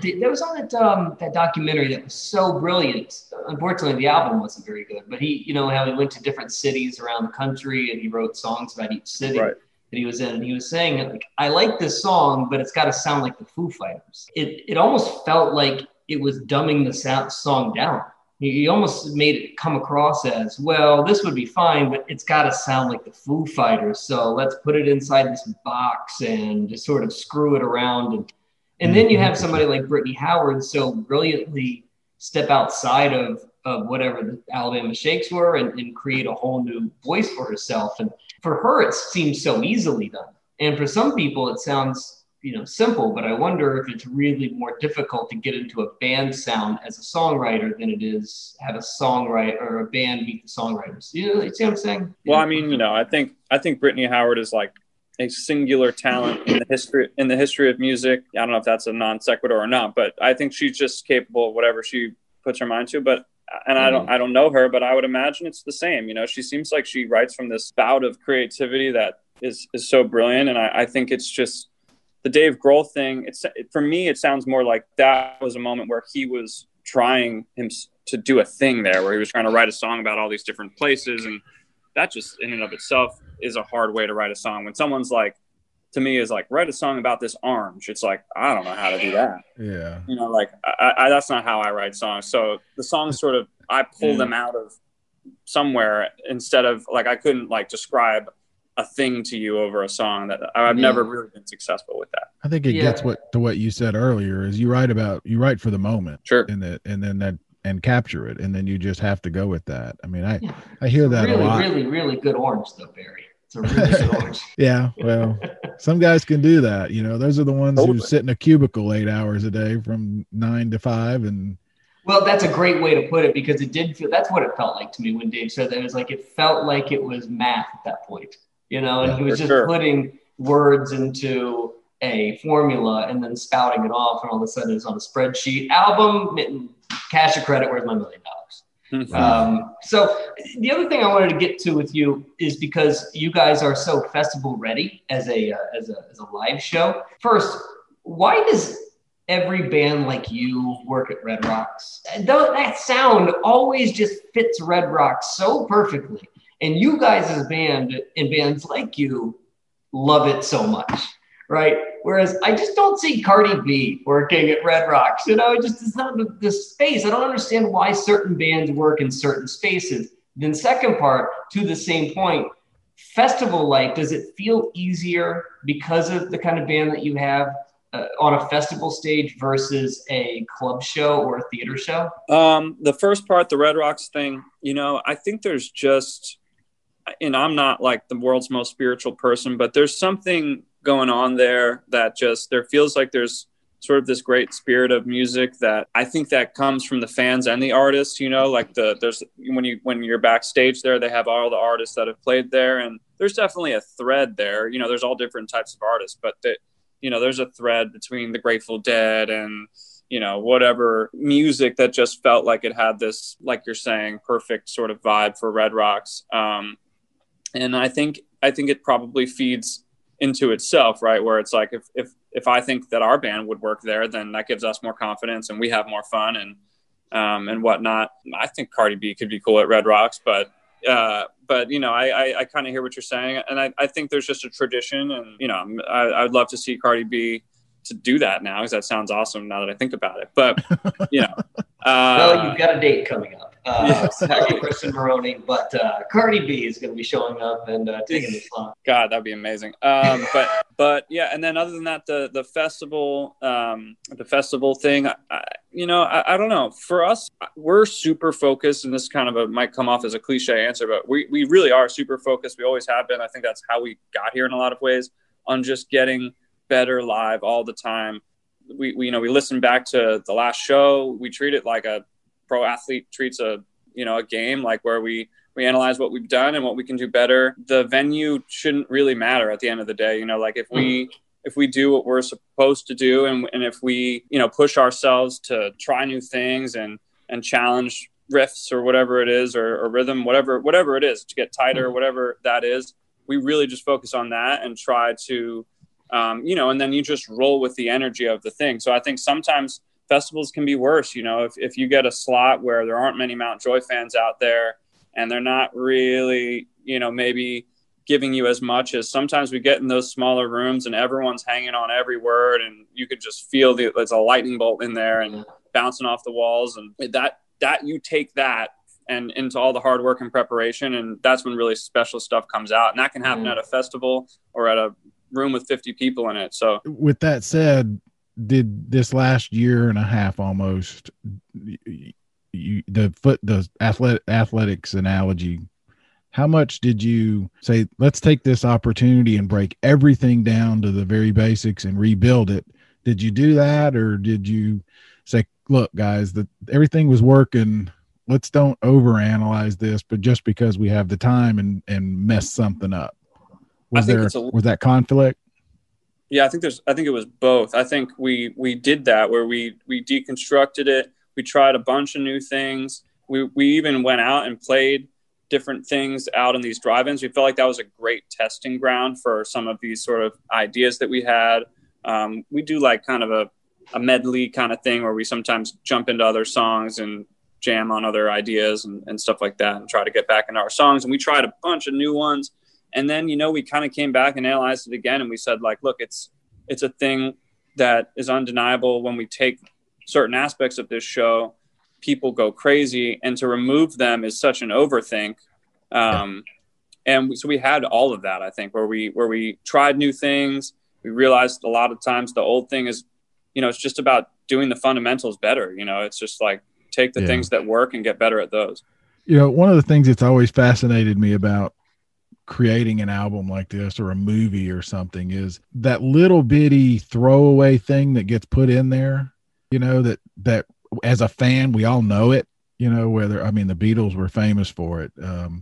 documentary that was so brilliant. Unfortunately, the album wasn't very good, but he, how he went to different cities around the country and he wrote songs about each city. Right. That he was in, and he was saying, like, I like this song, but it's got to sound like the Foo Fighters. It almost felt like it was dumbing the song down. He almost made it come across as, well, this would be fine, but it's got to sound like the Foo Fighters, so let's put it inside this box and just sort of screw it around. And then you have somebody like Brittany Howard so brilliantly step outside of whatever the Alabama Shakes were and create a whole new voice for herself. And for her, it seems so easily done. And for some people, it sounds, simple, but I wonder if it's really more difficult to get into a band sound as a songwriter than it is have a songwriter or a band meet the songwriters. You see what I'm saying? Well, I mean, I think Brittany Howard is like a singular talent in the history of music. I don't know if that's a non sequitur or not, but I think she's just capable of whatever she puts her mind to. But I don't know her, but I would imagine it's the same. She seems like she writes from this bout of creativity that is so brilliant. And I think it's just the Dave Grohl thing. For me, it sounds more like that was a moment where he was trying to do a thing there, where he was trying to write a song about all these different places. And that just in and of itself is a hard way to write a song. When someone's like, to me, is like, write a song about this orange. It's like, I don't know how to do that. Yeah. I that's not how I write songs. So the songs sort of, I pull them out of somewhere instead of like, I couldn't like describe a thing to you over a song. That I've never really been successful with that. I think it gets to what you said earlier is you write for the moment. Sure. And capture it. And then you just have to go with that. I mean, I hear that really, a lot. Really, really good orange though, Barry. It's a really good orange. Yeah. Well, some guys can do that. Those are the ones who sit in a cubicle 8 hours a day from 9 to 5. And well, that's a great way to put it, because it did feel, that's what it felt like to me when Dave said that. It was like, it felt like it was math at that point, and he was just putting words into a formula and then spouting it off. And all of a sudden it's on a spreadsheet. Album, cash or credit, where's my $1 million? So the other thing I wanted to get to with you is because you guys are so festival ready as a live show. First, why does every band like you work at Red Rocks? That sound always just fits Red Rocks so perfectly. And you guys as a band and bands like you love it so much, right? Whereas I just don't see Cardi B working at Red Rocks. It's not the space. I don't understand why certain bands work in certain spaces. Then second part, to the same point, festival life, does it feel easier because of the kind of band that you have on a festival stage versus a club show or a theater show? The first part, the Red Rocks thing, I think there's just, and I'm not like the world's most spiritual person, but there's something going on there that just, there feels like there's sort of this great spirit of music that I think that comes from the fans and the artists, like there's, when you're backstage there, they have all the artists that have played there, and there's definitely a thread there. There's all different types of artists, but there's a thread between the Grateful Dead and, whatever music that just felt like it had this, like you're saying, perfect sort of vibe for Red Rocks. And I think it probably feeds into itself, right? Where it's like, if I think that our band would work there, then that gives us more confidence and we have more fun and whatnot. I think Cardi B could be cool at Red Rocks, but I kind of hear what you're saying. And I think there's just a tradition, and, I'd love to see Cardi B to do that now, because that sounds awesome now that I think about it. But, well, you've got a date coming up. Exactly. Kristen Maroney, but Cardi B is going to be showing up and taking the slot. God, that'd be amazing. But yeah, and then other than that, the festival thing, I don't know. For us, we're super focused, and this kind of might come off as a cliche answer, but we really are super focused. We always have been. I think that's how we got here in a lot of ways, on just getting better live all the time. We listen back to the last show. We treat it like a pro athlete treats a game, like where we analyze what we've done and what we can do better. The venue shouldn't really matter at the end of the day. Like if we do what we're supposed to do, and if we, push ourselves to try new things and challenge riffs or whatever it is, or rhythm, whatever it is, to get tighter, whatever that is, we really just focus on that and try to, and then you just roll with the energy of the thing. So I think sometimes festivals can be worse. If you get a slot where there aren't many Mount Joy fans out there and they're not really, maybe giving you as much as sometimes we get in those smaller rooms and everyone's hanging on every word, and you could just feel there's a lightning bolt in there and bouncing off the walls, and that you take that and into all the hard work and preparation, and that's when really special stuff comes out. And that can happen at a festival or at a room with 50 people in it. So with that said, did this last year and a half almost, the athletics analogy, how much did you say, let's take this opportunity and break everything down to the very basics and rebuild it? Did you do that, or did you say, look, guys, that everything was working, let's don't overanalyze this, but just because we have the time and mess something up? Was that conflict? Yeah, I think it was both. I think we did that, where we deconstructed it. We tried a bunch of new things. We even went out and played different things out in these drive-ins. We felt like that was a great testing ground for some of these sort of ideas that we had. We do like kind of a medley kind of thing, where we sometimes jump into other songs and jam on other ideas and stuff like that, and try to get back into our songs. And we tried a bunch of new ones. And then, we kind of came back and analyzed it again. And we said, like, look, it's a thing that is undeniable. When we take certain aspects of this show, people go crazy. And to remove them is such an overthink. So we had all of that, I think, where we tried new things. We realized a lot of times the old thing is, it's just about doing the fundamentals better. It's just like take the things that work and get better at those. One of the things that's always fascinated me about creating an album like this, or a movie or something, is that little bitty throwaway thing that gets put in there, that as a fan, we all know it, the Beatles were famous for it.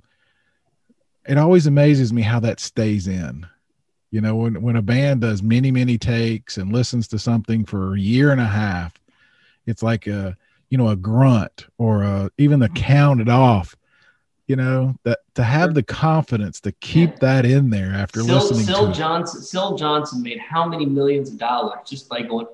It always amazes me how that stays in, when a band does many, many takes and listens to something for a year and a half, it's like a grunt, or even the count it off, that to have the confidence to keep that in there after listening to it. Syl Johnson made how many millions of dollars just by going,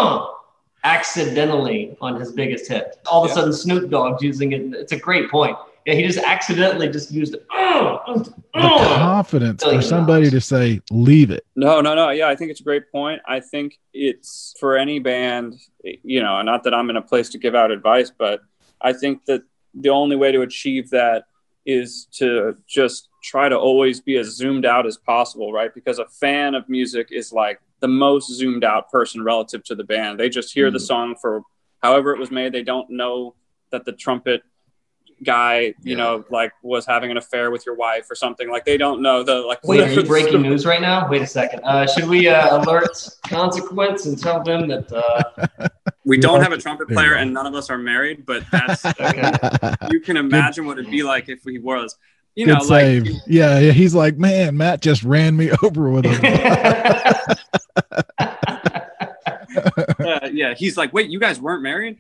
accidentally on his biggest hit. All of a sudden Snoop Dogg's using it. It's a great point. Yeah, he just accidentally just used it. The confidence for somebody to say, leave it. No. Yeah, I think it's a great point. I think it's for any band, not that I'm in a place to give out advice, but I think that the only way to achieve that is to just try to always be as zoomed out as possible, right? Because a fan of music is like the most zoomed out person relative to the band. They just hear the song for however it was made. They don't know that the trumpet guy, was having an affair with your wife or something. Like, they don't know Wait, are you breaking news right now? Wait a second. Should we alert Consequence and tell them that we don't have a trumpet player and none of us are married, but that's okay. You can imagine what it'd be like if he was. Save. Yeah, he's like, man, Matt just ran me over with him. He's like, wait, you guys weren't married?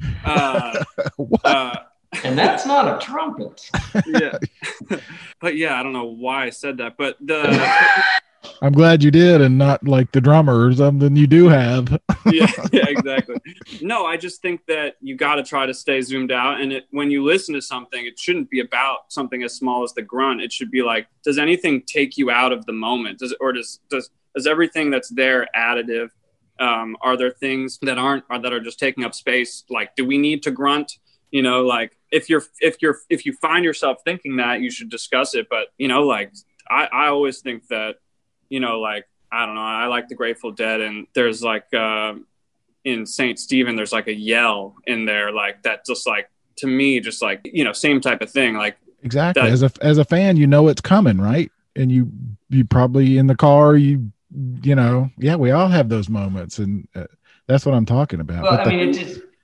And that's not a trumpet. Yeah. But yeah, I don't know why I said that, but I'm glad you did, and not like the drummer or something you do have. yeah, exactly. No, I just think that you got to try to stay zoomed out. And when you listen to something, it shouldn't be about something as small as the grunt. It should be like, does anything take you out of the moment? Does everything that's there additive? Are there things that are just taking up space? Like, do we need to grunt? if you find yourself thinking that, you should discuss it. But, you know, like I always think that, you know, like, I don't know, I like the Grateful Dead, and there's like in St. Stephen, there's like a yell in there, like that, just like, to me, just like, you know, same type of thing. Like, exactly. As a fan, you know, it's coming, right? And you probably in the car, you know, yeah, we all have those moments, and that's what I'm talking about. Well, I mean,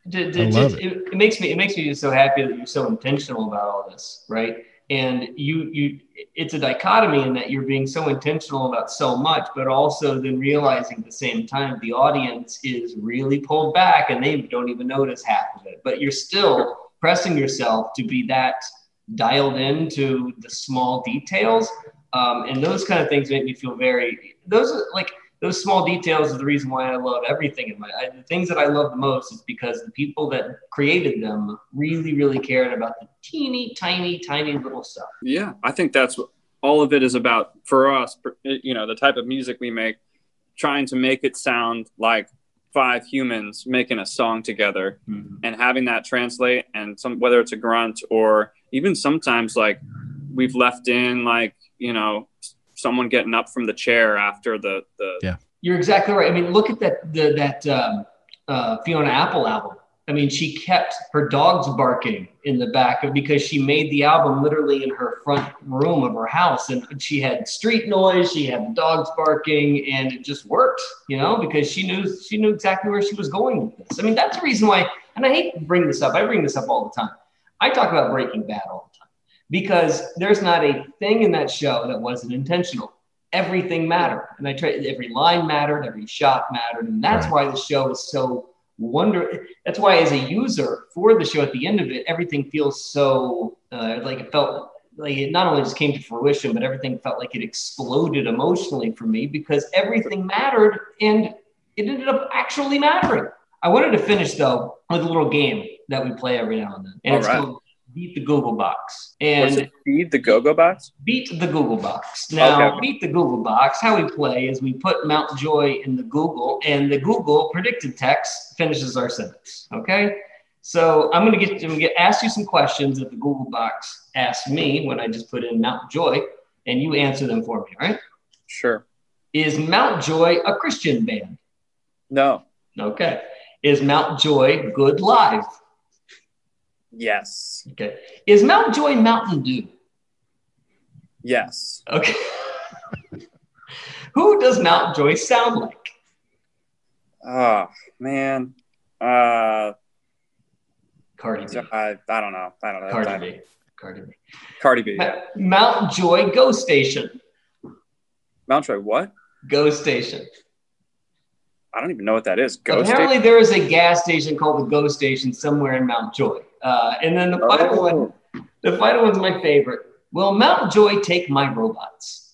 it makes me just so happy that you're so intentional about all this, right? And it's a dichotomy in that you're being so intentional about so much, but also then realizing at the same time the audience is really pulled back and they don't even notice half of it. But you're still pressing yourself to be that dialed into the small details. And those kind of things make me feel those small details are the reason why I love everything in the things that I love the most is because the people that created them really, really cared about the teeny, tiny little stuff. Yeah, I think that's what all of it is about for us. You know, the type of music we make, trying to make it sound like 5 humans making a song together, and having that translate, and whether it's a grunt or even sometimes like we've left in like, you know, someone getting up from the chair after the yeah. You're exactly right. I mean, look at that Fiona Apple album. I mean, she kept her dogs barking in the back because she made the album literally in her front room of her house, and she had street noise, she had dogs barking, and it just worked, you know, because she knew exactly where she was going with this. I mean, that's the reason why, and I hate to bring this up. I bring this up all the time. I talk about Breaking Bad all the time, because there's not a thing in that show that wasn't intentional. Everything mattered. And every line mattered, every shot mattered. And that's why the show is so that's why as a user for the show at the end of it, everything feels so like it felt like it not only just came to fruition, but everything felt like it exploded emotionally for me because everything mattered and it ended up actually mattering. I wanted to finish though with a little game that we play every now and then. And it's called Beat the Google Box. And Beat the Go-Go Box? Beat the Google Box. Now, Beat the Google Box, how we play is we put Mount Joy in the Google, and the Google predicted text finishes our sentence. Okay? So I'm going to ask you some questions that the Google Box asked me when I just put in Mount Joy, and you answer them for me, all right? Sure. Is Mount Joy a Christian band? No. Okay. Is Mount Joy good live? Yes. Okay. Is Mount Joy Mountain Dew? Yes. Okay. Who does Mount Joy sound like? Oh, man. Cardi B. I don't know. Cardi B. Mount Joy Go Station. Mount Joy what? Go Station. I don't even know what that is. Apparently there is a gas station called the Go Station somewhere in Mount Joy. And then the final one's my favorite. Will Mount Joy take my robots?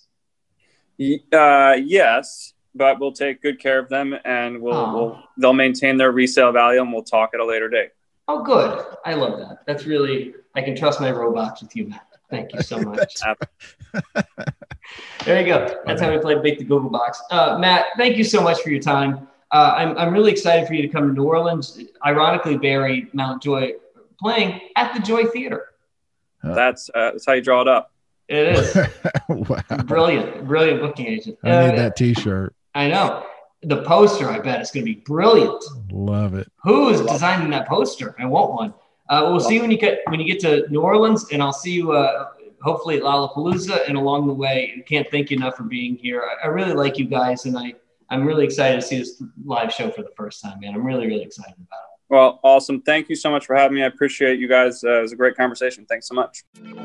Yes, but we'll take good care of them, and they'll maintain their resale value, and we'll talk at a later date. Oh, good. I love that. That's really, I can trust my robots with you, Matt. Thank you so much. There you go. That's how we play Beat the Google Box. Matt, thank you so much for your time. I'm really excited for you to come to New Orleans. Ironically, Barry, Mount Joy playing at the Joy Theater. That's how you draw it up. It is. Wow. Brilliant booking agent. I need that T-shirt. I know. The poster, I bet it's going to be brilliant. Love it. Who is designing that poster? I want one. We'll see you when you get to New Orleans, and I'll see you hopefully at Lollapalooza. And along the way, I can't thank you enough for being here. I really like you guys, and I'm really excited to see this live show for the first time, man. I'm really, really excited about it. Well, awesome. Thank you so much for having me. I appreciate you guys. It was a great conversation. Thanks so much.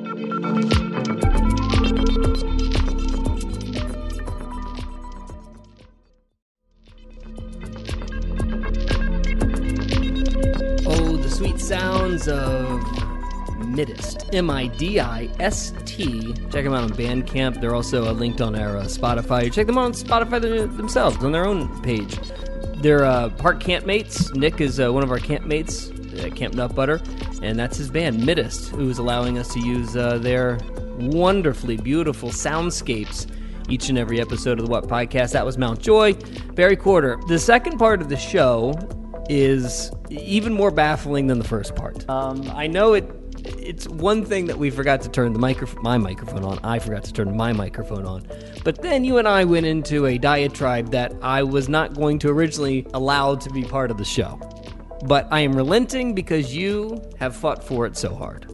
Oh, the sweet sounds of Midist. Midist. Check them out on Bandcamp. They're also linked on our Spotify. Check them out on Spotify themselves on their own page. They're part campmates. Nick is one of our campmates, Camp Nut Butter, and that's his band, Midist, who's allowing us to use their wonderfully beautiful soundscapes each and every episode of the What Podcast. That was Mount Joy. Barry Quarter. The second part of the show is even more baffling than the first part. I know it it's one thing that we forgot to turn my microphone on. I forgot to turn my microphone on. But then you and I went into a diatribe that I was not going to originally allow to be part of the show. But I am relenting because you have fought for it so hard.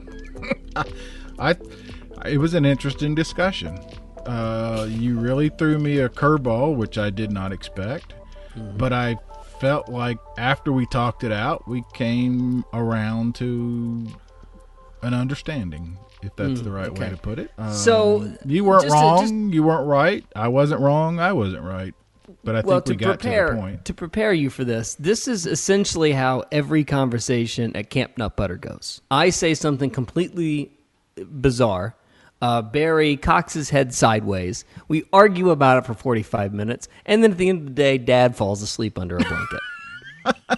It was an interesting discussion. You really threw me a curveball, which I did not expect. Mm-hmm. But I felt like after we talked it out, we came around to an understanding, if that's the right way to put it. So you weren't wrong. You weren't right. I wasn't wrong. I wasn't right. But I think we got to the point. To prepare you for this is essentially how every conversation at Camp Nut Butter goes. I say something completely bizarre. Barry cocks his head sideways. We argue about it for 45 minutes. And then at the end of the day, Dad falls asleep under a blanket.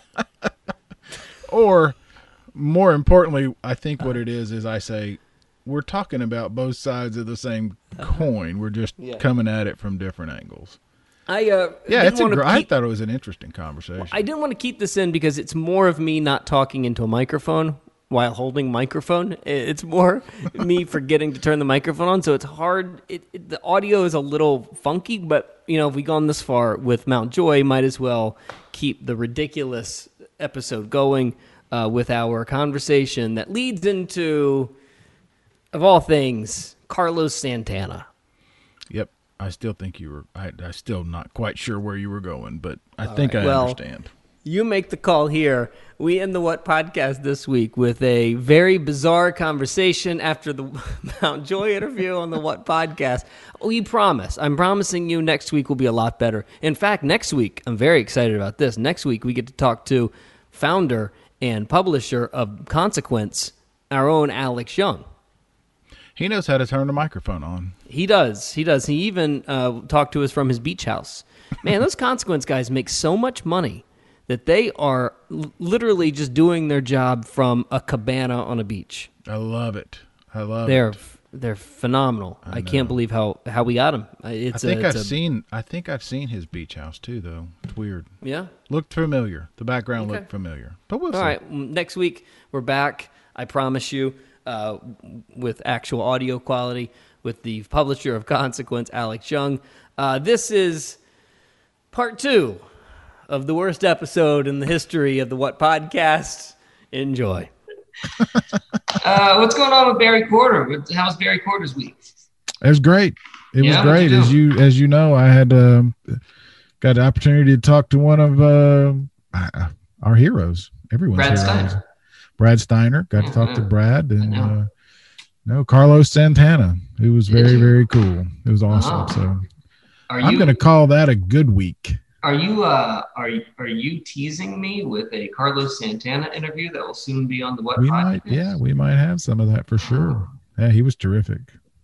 Or, more importantly, I think what it is I say, we're talking about both sides of the same coin. We're just coming at it from different angles. I thought it was an interesting conversation. I didn't want to keep this in because it's more of me not talking into a microphone while holding microphone. It's more me forgetting to turn the microphone on, so it's hard. The audio is a little funky, but if we've gone this far with Mount Joy, might as well keep the ridiculous episode going with our conversation that leads into, of all things, Carlos Santana. Yep. I still think you were. I still not quite sure where you were going, but I think I understand. You make the call here. We end the What Podcast this week with a very bizarre conversation after the Mount Joy interview on the What Podcast. We promise. I'm promising you next week will be a lot better. In fact, next week, I'm very excited about this. Next week, we get to talk to founder and publisher of Consequence, our own Alex Young. He knows how to turn the microphone on. He does. He even talked to us from his beach house. Man, those Consequence guys make so much money that they are literally just doing their job from a cabana on a beach. I love it. They're phenomenal. I can't believe how we got them. I think I've seen his beach house too, though. It's weird. Yeah, looked familiar. The background looked familiar. But we'll see. All right, next week we're back. I promise you. With actual audio quality, with the publisher of Consequence, Alex Young. This is part 2 of the worst episode in the history of the What Podcast. Enjoy. What's going on with Barry Corder? How's Barry Corder's week? It was great. It was great. As you know, I had got the opportunity to talk to one of our heroes. Everyone's Brad heroes. Steiner. Brad Steiner. Got to talk to Brad and Carlos Santana, who was very, very cool. It was awesome. So I'm going to call that a good week. Are you teasing me with a Carlos Santana interview that will soon be on the What Podcast? We might have some of that for sure. Yeah, he was terrific.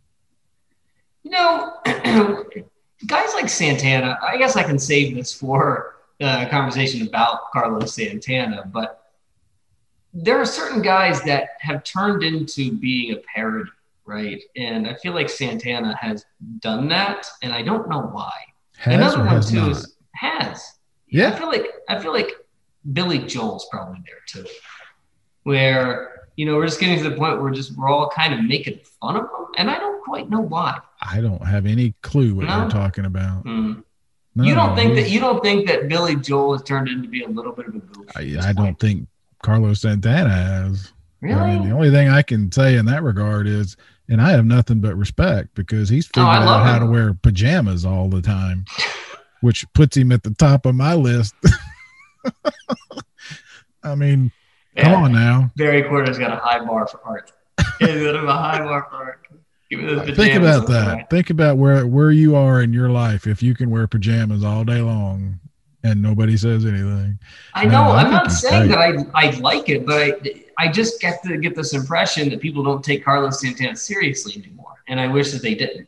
Guys like Santana, I guess I can save this for a conversation about Carlos Santana, but there are certain guys that have turned into being a parody, right? And I feel like Santana has done that, and I don't know why. Another one too has. Yeah. I feel like Billy Joel's probably there too, where we're just getting to the point where we're all kind of making fun of him, and I don't quite know why. I don't have any clue what you're talking about. Mm. No, you don't think that Billy Joel has turned into be a little bit of a goof? I don't think Carlos Santana has. Really? I mean, the only thing I can say in that regard is, and I have nothing but respect because he's figured out how to wear pajamas all the time, which puts him at the top of my list. I mean, come on now. Barry Corder's got a high bar for art. He's got a high bar for art. Think about that. Right. Think about where you are in your life if you can wear pajamas all day long and nobody says anything. I know. I'm not saying that I like it, but I just get this impression that people don't take Carlos Santana seriously anymore, and I wish that they didn't.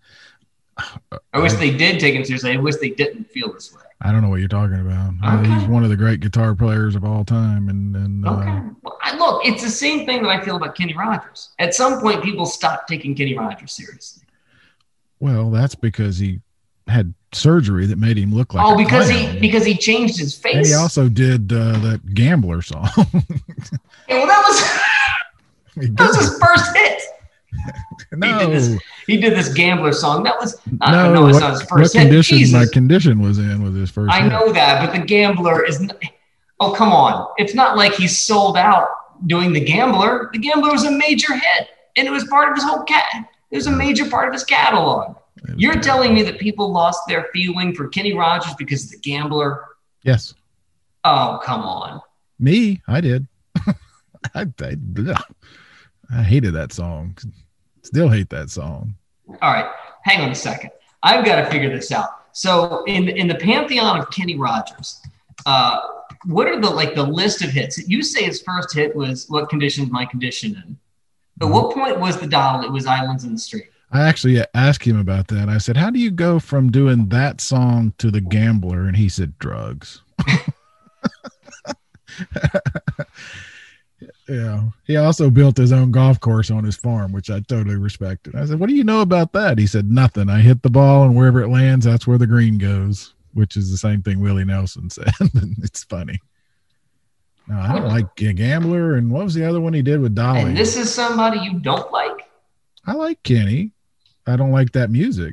I wish they did take him seriously. I wish they didn't feel this way. I don't know what you're talking about. Okay. He's one of the great guitar players of all time. Okay. Well, look, it's the same thing that I feel about Kenny Rogers. At some point, people stopped taking Kenny Rogers seriously. Well, that's because he had surgery that made him look like because he changed his face. And he also did that Gambler song. Yeah, well, that That was his first hit. No, he did this Gambler song. That was it's not his first hit. Condition my condition was in with his first. I know that, but the Gambler is. Oh, come on! It's not like he's sold out doing the Gambler. The Gambler was a major hit, and it was part of his whole It was a major part of his catalog. You're telling me that people lost their feeling for Kenny Rogers because of the Gambler? Yes. Oh, come on. Me, I did. I hated that song. Still hate that song. All right, hang on a second. I've got to figure this out. So, in the pantheon of Kenny Rogers, what are the list of hits? You say his first hit was "What Condition's My Condition In." At what point was the dial? It was "Islands in the Stream." I actually asked him about that. I said, "How do you go from doing that song to the Gambler?" And he said, "Drugs." Yeah. He also built his own golf course on his farm, which I totally respected. I said, "What do you know about that?" He said, "Nothing. I hit the ball, and wherever it lands, that's where the green goes," which is the same thing Willie Nelson said. It's funny. No, I don't like a Gambler. And what was the other one he did with Dolly? And this is somebody you don't like? I like Kenny. I don't like that music.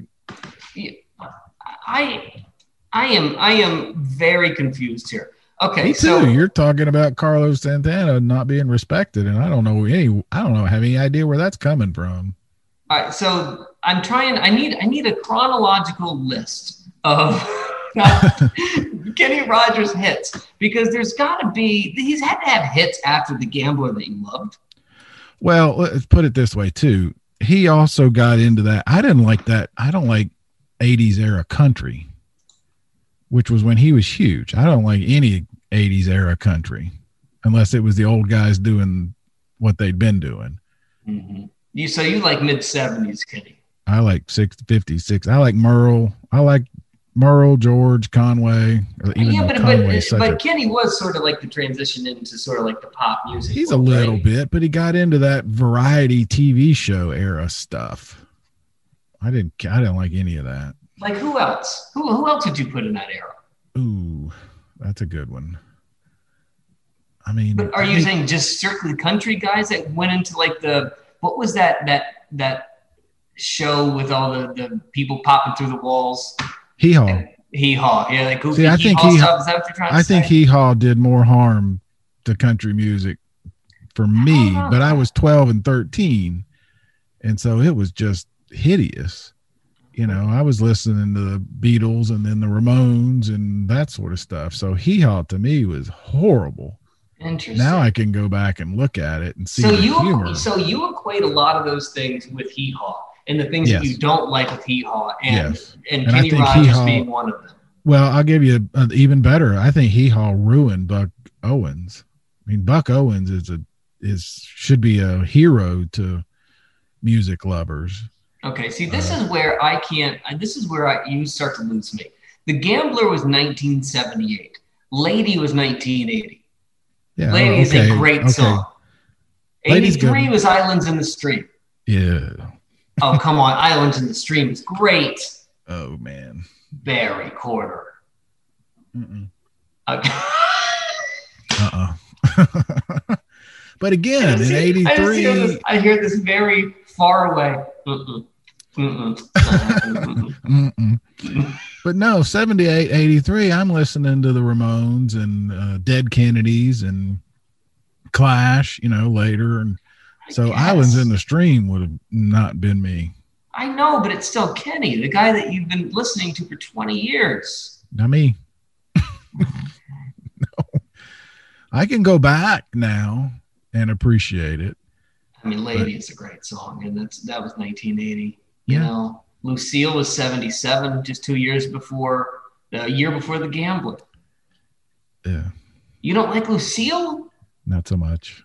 I am very confused here. Okay, me too. So you're talking about Carlos Santana not being respected, and I don't have any idea where that's coming from. All right, so I'm trying. I need a chronological list of Kenny Rogers hits, because he's had to have hits after the Gambler that you loved. Well, let's put it this way too. He also got into that. I didn't like that. I don't like 80s era country, which was when he was huge. I don't like any 80s era country unless it was the old guys doing what they'd been doing. Mm-hmm. So you like mid 70s Kenny? I like 56. I like Merle. I like Merle, George, Conway. But Kenny was sort of like the transition into sort of like the pop music. He's a little bit, but he got into that variety TV show era stuff. I didn't like any of that. Like who else? Who else did you put in that era? Ooh, that's a good one. I mean, but are you saying just strictly country guys that went into like what was that show with all the people popping through the walls? Hee Haw. Hee Haw. Yeah, like goofy I think Hee Haw. Is that what you're trying to say? I think Hee Haw did more harm to country music for me, but I was 12 and 13, and so it was just hideous. You know, I was listening to the Beatles and then the Ramones and that sort of stuff. So Hee Haw to me was horrible. Interesting. Now I can go back and look at it and see the humor. So you equate a lot of those things with Hee Haw and the things that you don't like with Hee Haw, and Kenny Rogers being one of them. Well, I'll give you an even better. I think Hee Haw ruined Buck Owens. I mean, Buck Owens should be a hero to music lovers. Okay, see, this is where you start to lose me. The Gambler was 1978. Lady was 1980. Yeah, Lady is a great song. 83 was Islands in the Stream. Yeah. Oh, come on. Islands in the Stream is great. Oh, man. Barry Corder. Okay. But again, in 83. I hear this very far away. But no, 78, 83, I'm listening to the Ramones and Dead Kennedys and Clash, later. And so Islands in the Stream would have not been me. I know, but it's still Kenny, the guy that you've been listening to for 20 years. Not me. No. I can go back now and appreciate it. I mean, Lady is a great song, and that was 1980. You know, Lucille was 77, just 2 years before, a year before the Gambler. Yeah. You don't like Lucille? Not so much.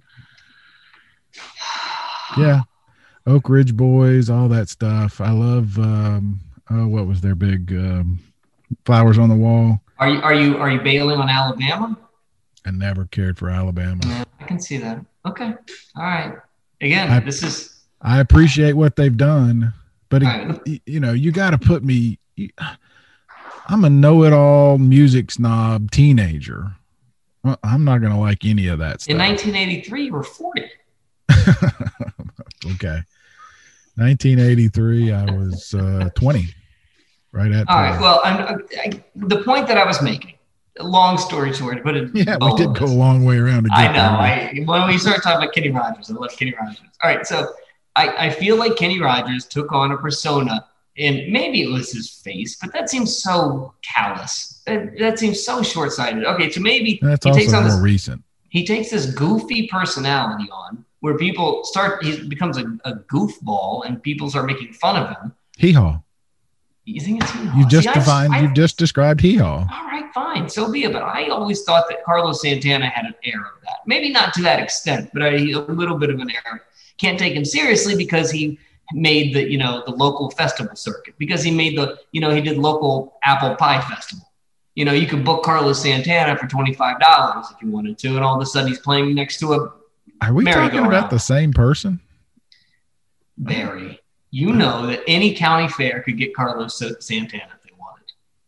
Yeah. Oak Ridge Boys, all that stuff. I love, what was their big Flowers on the Wall? Are you bailing on Alabama? I never cared for Alabama. Yeah, I can see that. Okay. All right. Again, I appreciate what they've done, but you got to put me. I'm a know-it-all music snob teenager. I'm not going to like any of that stuff. In 1983, you were 40. Okay. 1983, I was 20. Right at 20. All right. Well, the point that I was making, long story short, but we did go a long way around to get there. When we start talking about Kenny Rogers, I love Kenny Rogers. All right. So I feel like Kenny Rogers took on a persona, and maybe it was his face, but that seems so callous. That seems so short-sighted. Okay, so maybe that's also more recent. He takes this goofy personality on where people he becomes a goofball and people start making fun of him. Hee-haw. You think it's hee-haw? You've just described hee-haw. All right, fine. So be it. But I always thought that Carlos Santana had an air of that. Maybe not to that extent, but a little bit of an air. Can't take him seriously because he made the local festival circuit, because he made he did local apple pie festival. You could book Carlos Santana for $25 if you wanted to, and all of a sudden he's playing next to a Are we talking about the same person? Barry, you know that any county fair could get Carlos Santana if they wanted.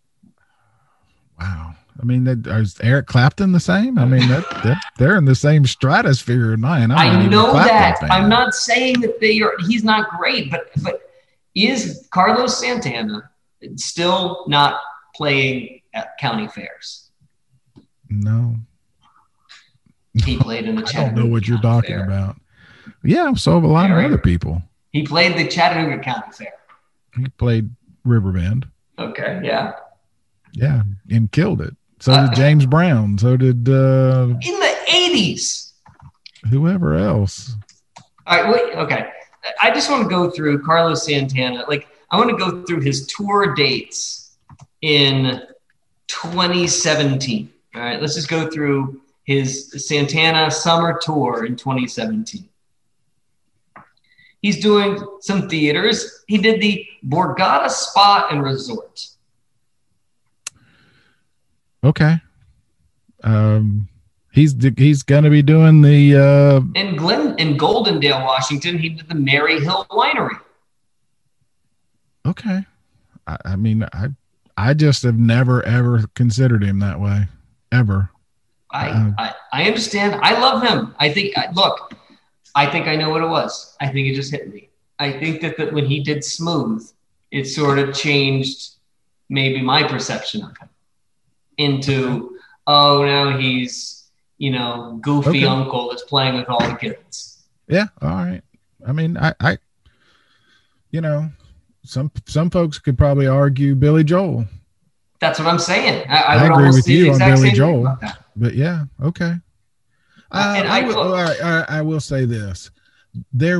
Wow. I mean, is Eric Clapton the same? I mean, they're in the same stratosphere in mine. I know that. I'm not saying that he's not great, but is Carlos Santana still not playing at county fairs? No. He played in the Chattanooga. I don't know what you're talking about. Yeah, so have a lot of other people. He played the Chattanooga County Fair. He played Riverbend. Okay, yeah. Yeah, and killed it. So did James Brown. So did... in the 80s. Whoever else. All right, wait, okay. I just want to go through Carlos Santana. I want to go through his tour dates in 2017. All right, let's just go through his Santana summer tour in 2017. He's doing some theaters. He did the Borgata Spa and Resort. Okay. He's going to be doing the in Goldendale, Washington. He did the Mary Hill Winery. Okay. I mean, I just have never ever considered him that way, ever. I understand. I love him. I think I know what it was. I think it just hit me. I think that when he did Smooth, it sort of changed maybe my perception of him into, now he's, goofy uncle that's playing with all the kids. Yeah. All right. I mean, I some folks could probably argue Billy Joel. That's what I'm saying. I agree with you on Billy Joel, but yeah. Okay. I will say this. There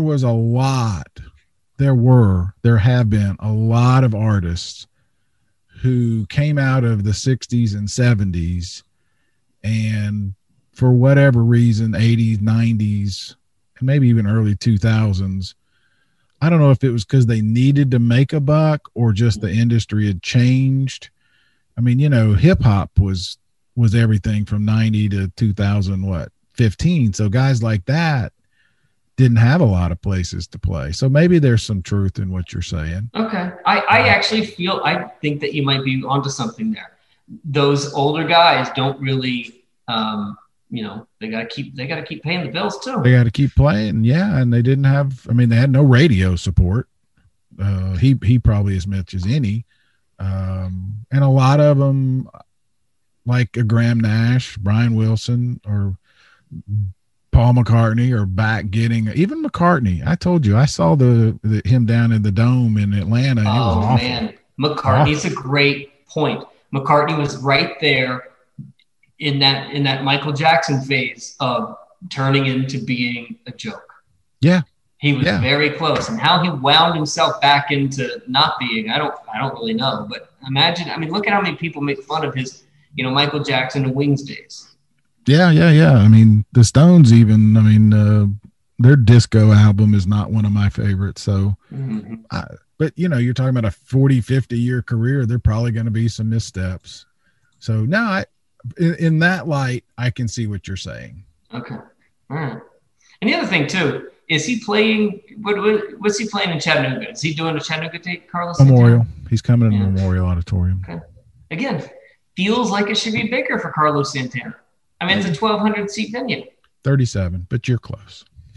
have been a lot of artists who came out of the 60s and 70s and for whatever reason, 80s, 90s, and maybe even early 2000s, I don't know if it was because they needed to make a buck or just the industry had changed. I mean, hip hop was everything from 90 to 2015. So guys like that didn't have a lot of places to play. So maybe there's some truth in what you're saying. Okay. I think that you might be onto something there. Those older guys don't really, they got to keep paying the bills too. They got to keep playing. Yeah. And they didn't have, they had no radio support. He probably as much as any. And a lot of them, like a Graham Nash, Brian Wilson, or Paul McCartney, are back getting even McCartney. I told you I saw him down in the Dome in Atlanta. And it was awful. Man, McCartney's a great point. McCartney was right there in that Michael Jackson phase of turning into being a joke. Yeah. He was very close, and how he wound himself back into not being, I don't really know, but imagine, look at how many people make fun of his, Michael Jackson and Wings days. Yeah. The Stones even, their disco album is not one of my favorites. So, but you're talking about a 40, 50 year career. There probably going to be some missteps. So no, in that light, I can see what you're saying. Okay. All right. And the other thing too, is he playing? What's he playing in Chattanooga? Is he doing a Chattanooga date, Carlos? Memorial. Santana? He's coming to the Memorial Auditorium. Okay. Again, feels like it should be bigger for Carlos Santana. It's a 1,200 seat venue. 37, but you're close.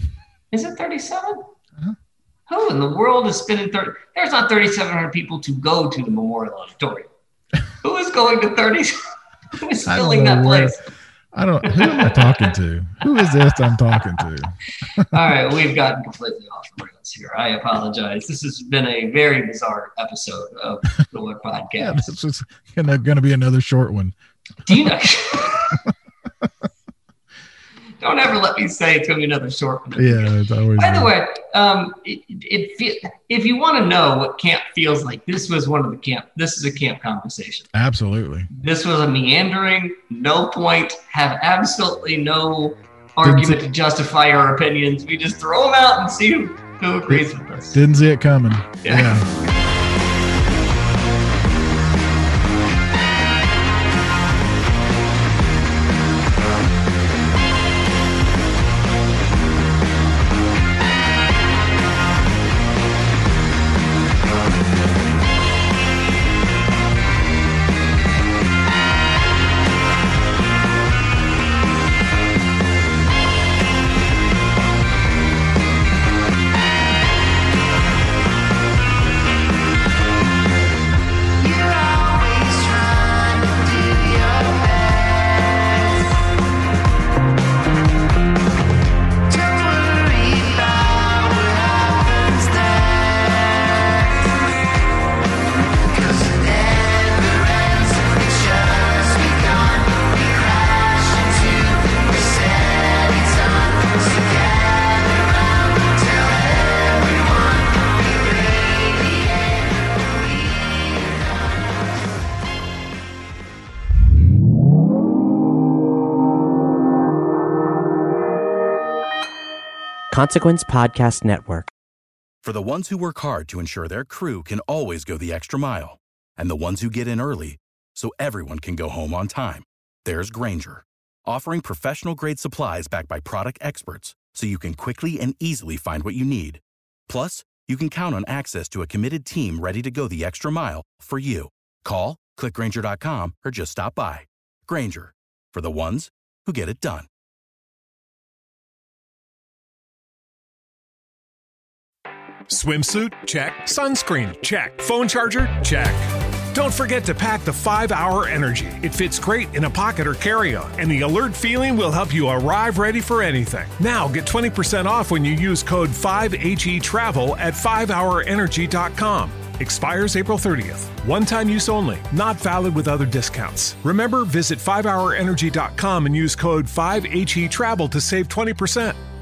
Is it 37? Who in the world is spending There's not 3,700 people to go to the Memorial Auditorium. Who is going to 30? Who is filling that place? Who am I talking to? Who is this I'm talking to? All right, we've gotten completely off the rails here. I apologize. This has been a very bizarre episode of the What Podcast. Yeah, this is going to be another short one. Do you know? Don't ever let me say it's going to be another short one. Yeah, it's always. By the way, if you want to know what camp feels like, this was one of the camp. This is a camp conversation. Absolutely. This was a meandering, no point, have absolutely no argument to justify our opinions. We just throw them out and see who agrees with us. Didn't see it coming. Yeah. Consequence Podcast Network. For the ones who work hard to ensure their crew can always go the extra mile, and the ones who get in early so everyone can go home on time, there's Grainger, offering professional-grade supplies backed by product experts so you can quickly and easily find what you need. Plus, you can count on access to a committed team ready to go the extra mile for you. Call, click Grainger.com, or just stop by. Grainger, for the ones who get it done. Swimsuit? Check. Sunscreen? Check. Phone charger? Check. Don't forget to pack the 5-Hour Energy. It fits great in a pocket or carry-on, and the alert feeling will help you arrive ready for anything. Now get 20% off when you use code 5HETRAVEL at 5hourenergy.com. Expires April 30th. One-time use only. Not valid with other discounts. Remember, visit 5hourenergy.com and use code 5HETRAVEL to save 20%.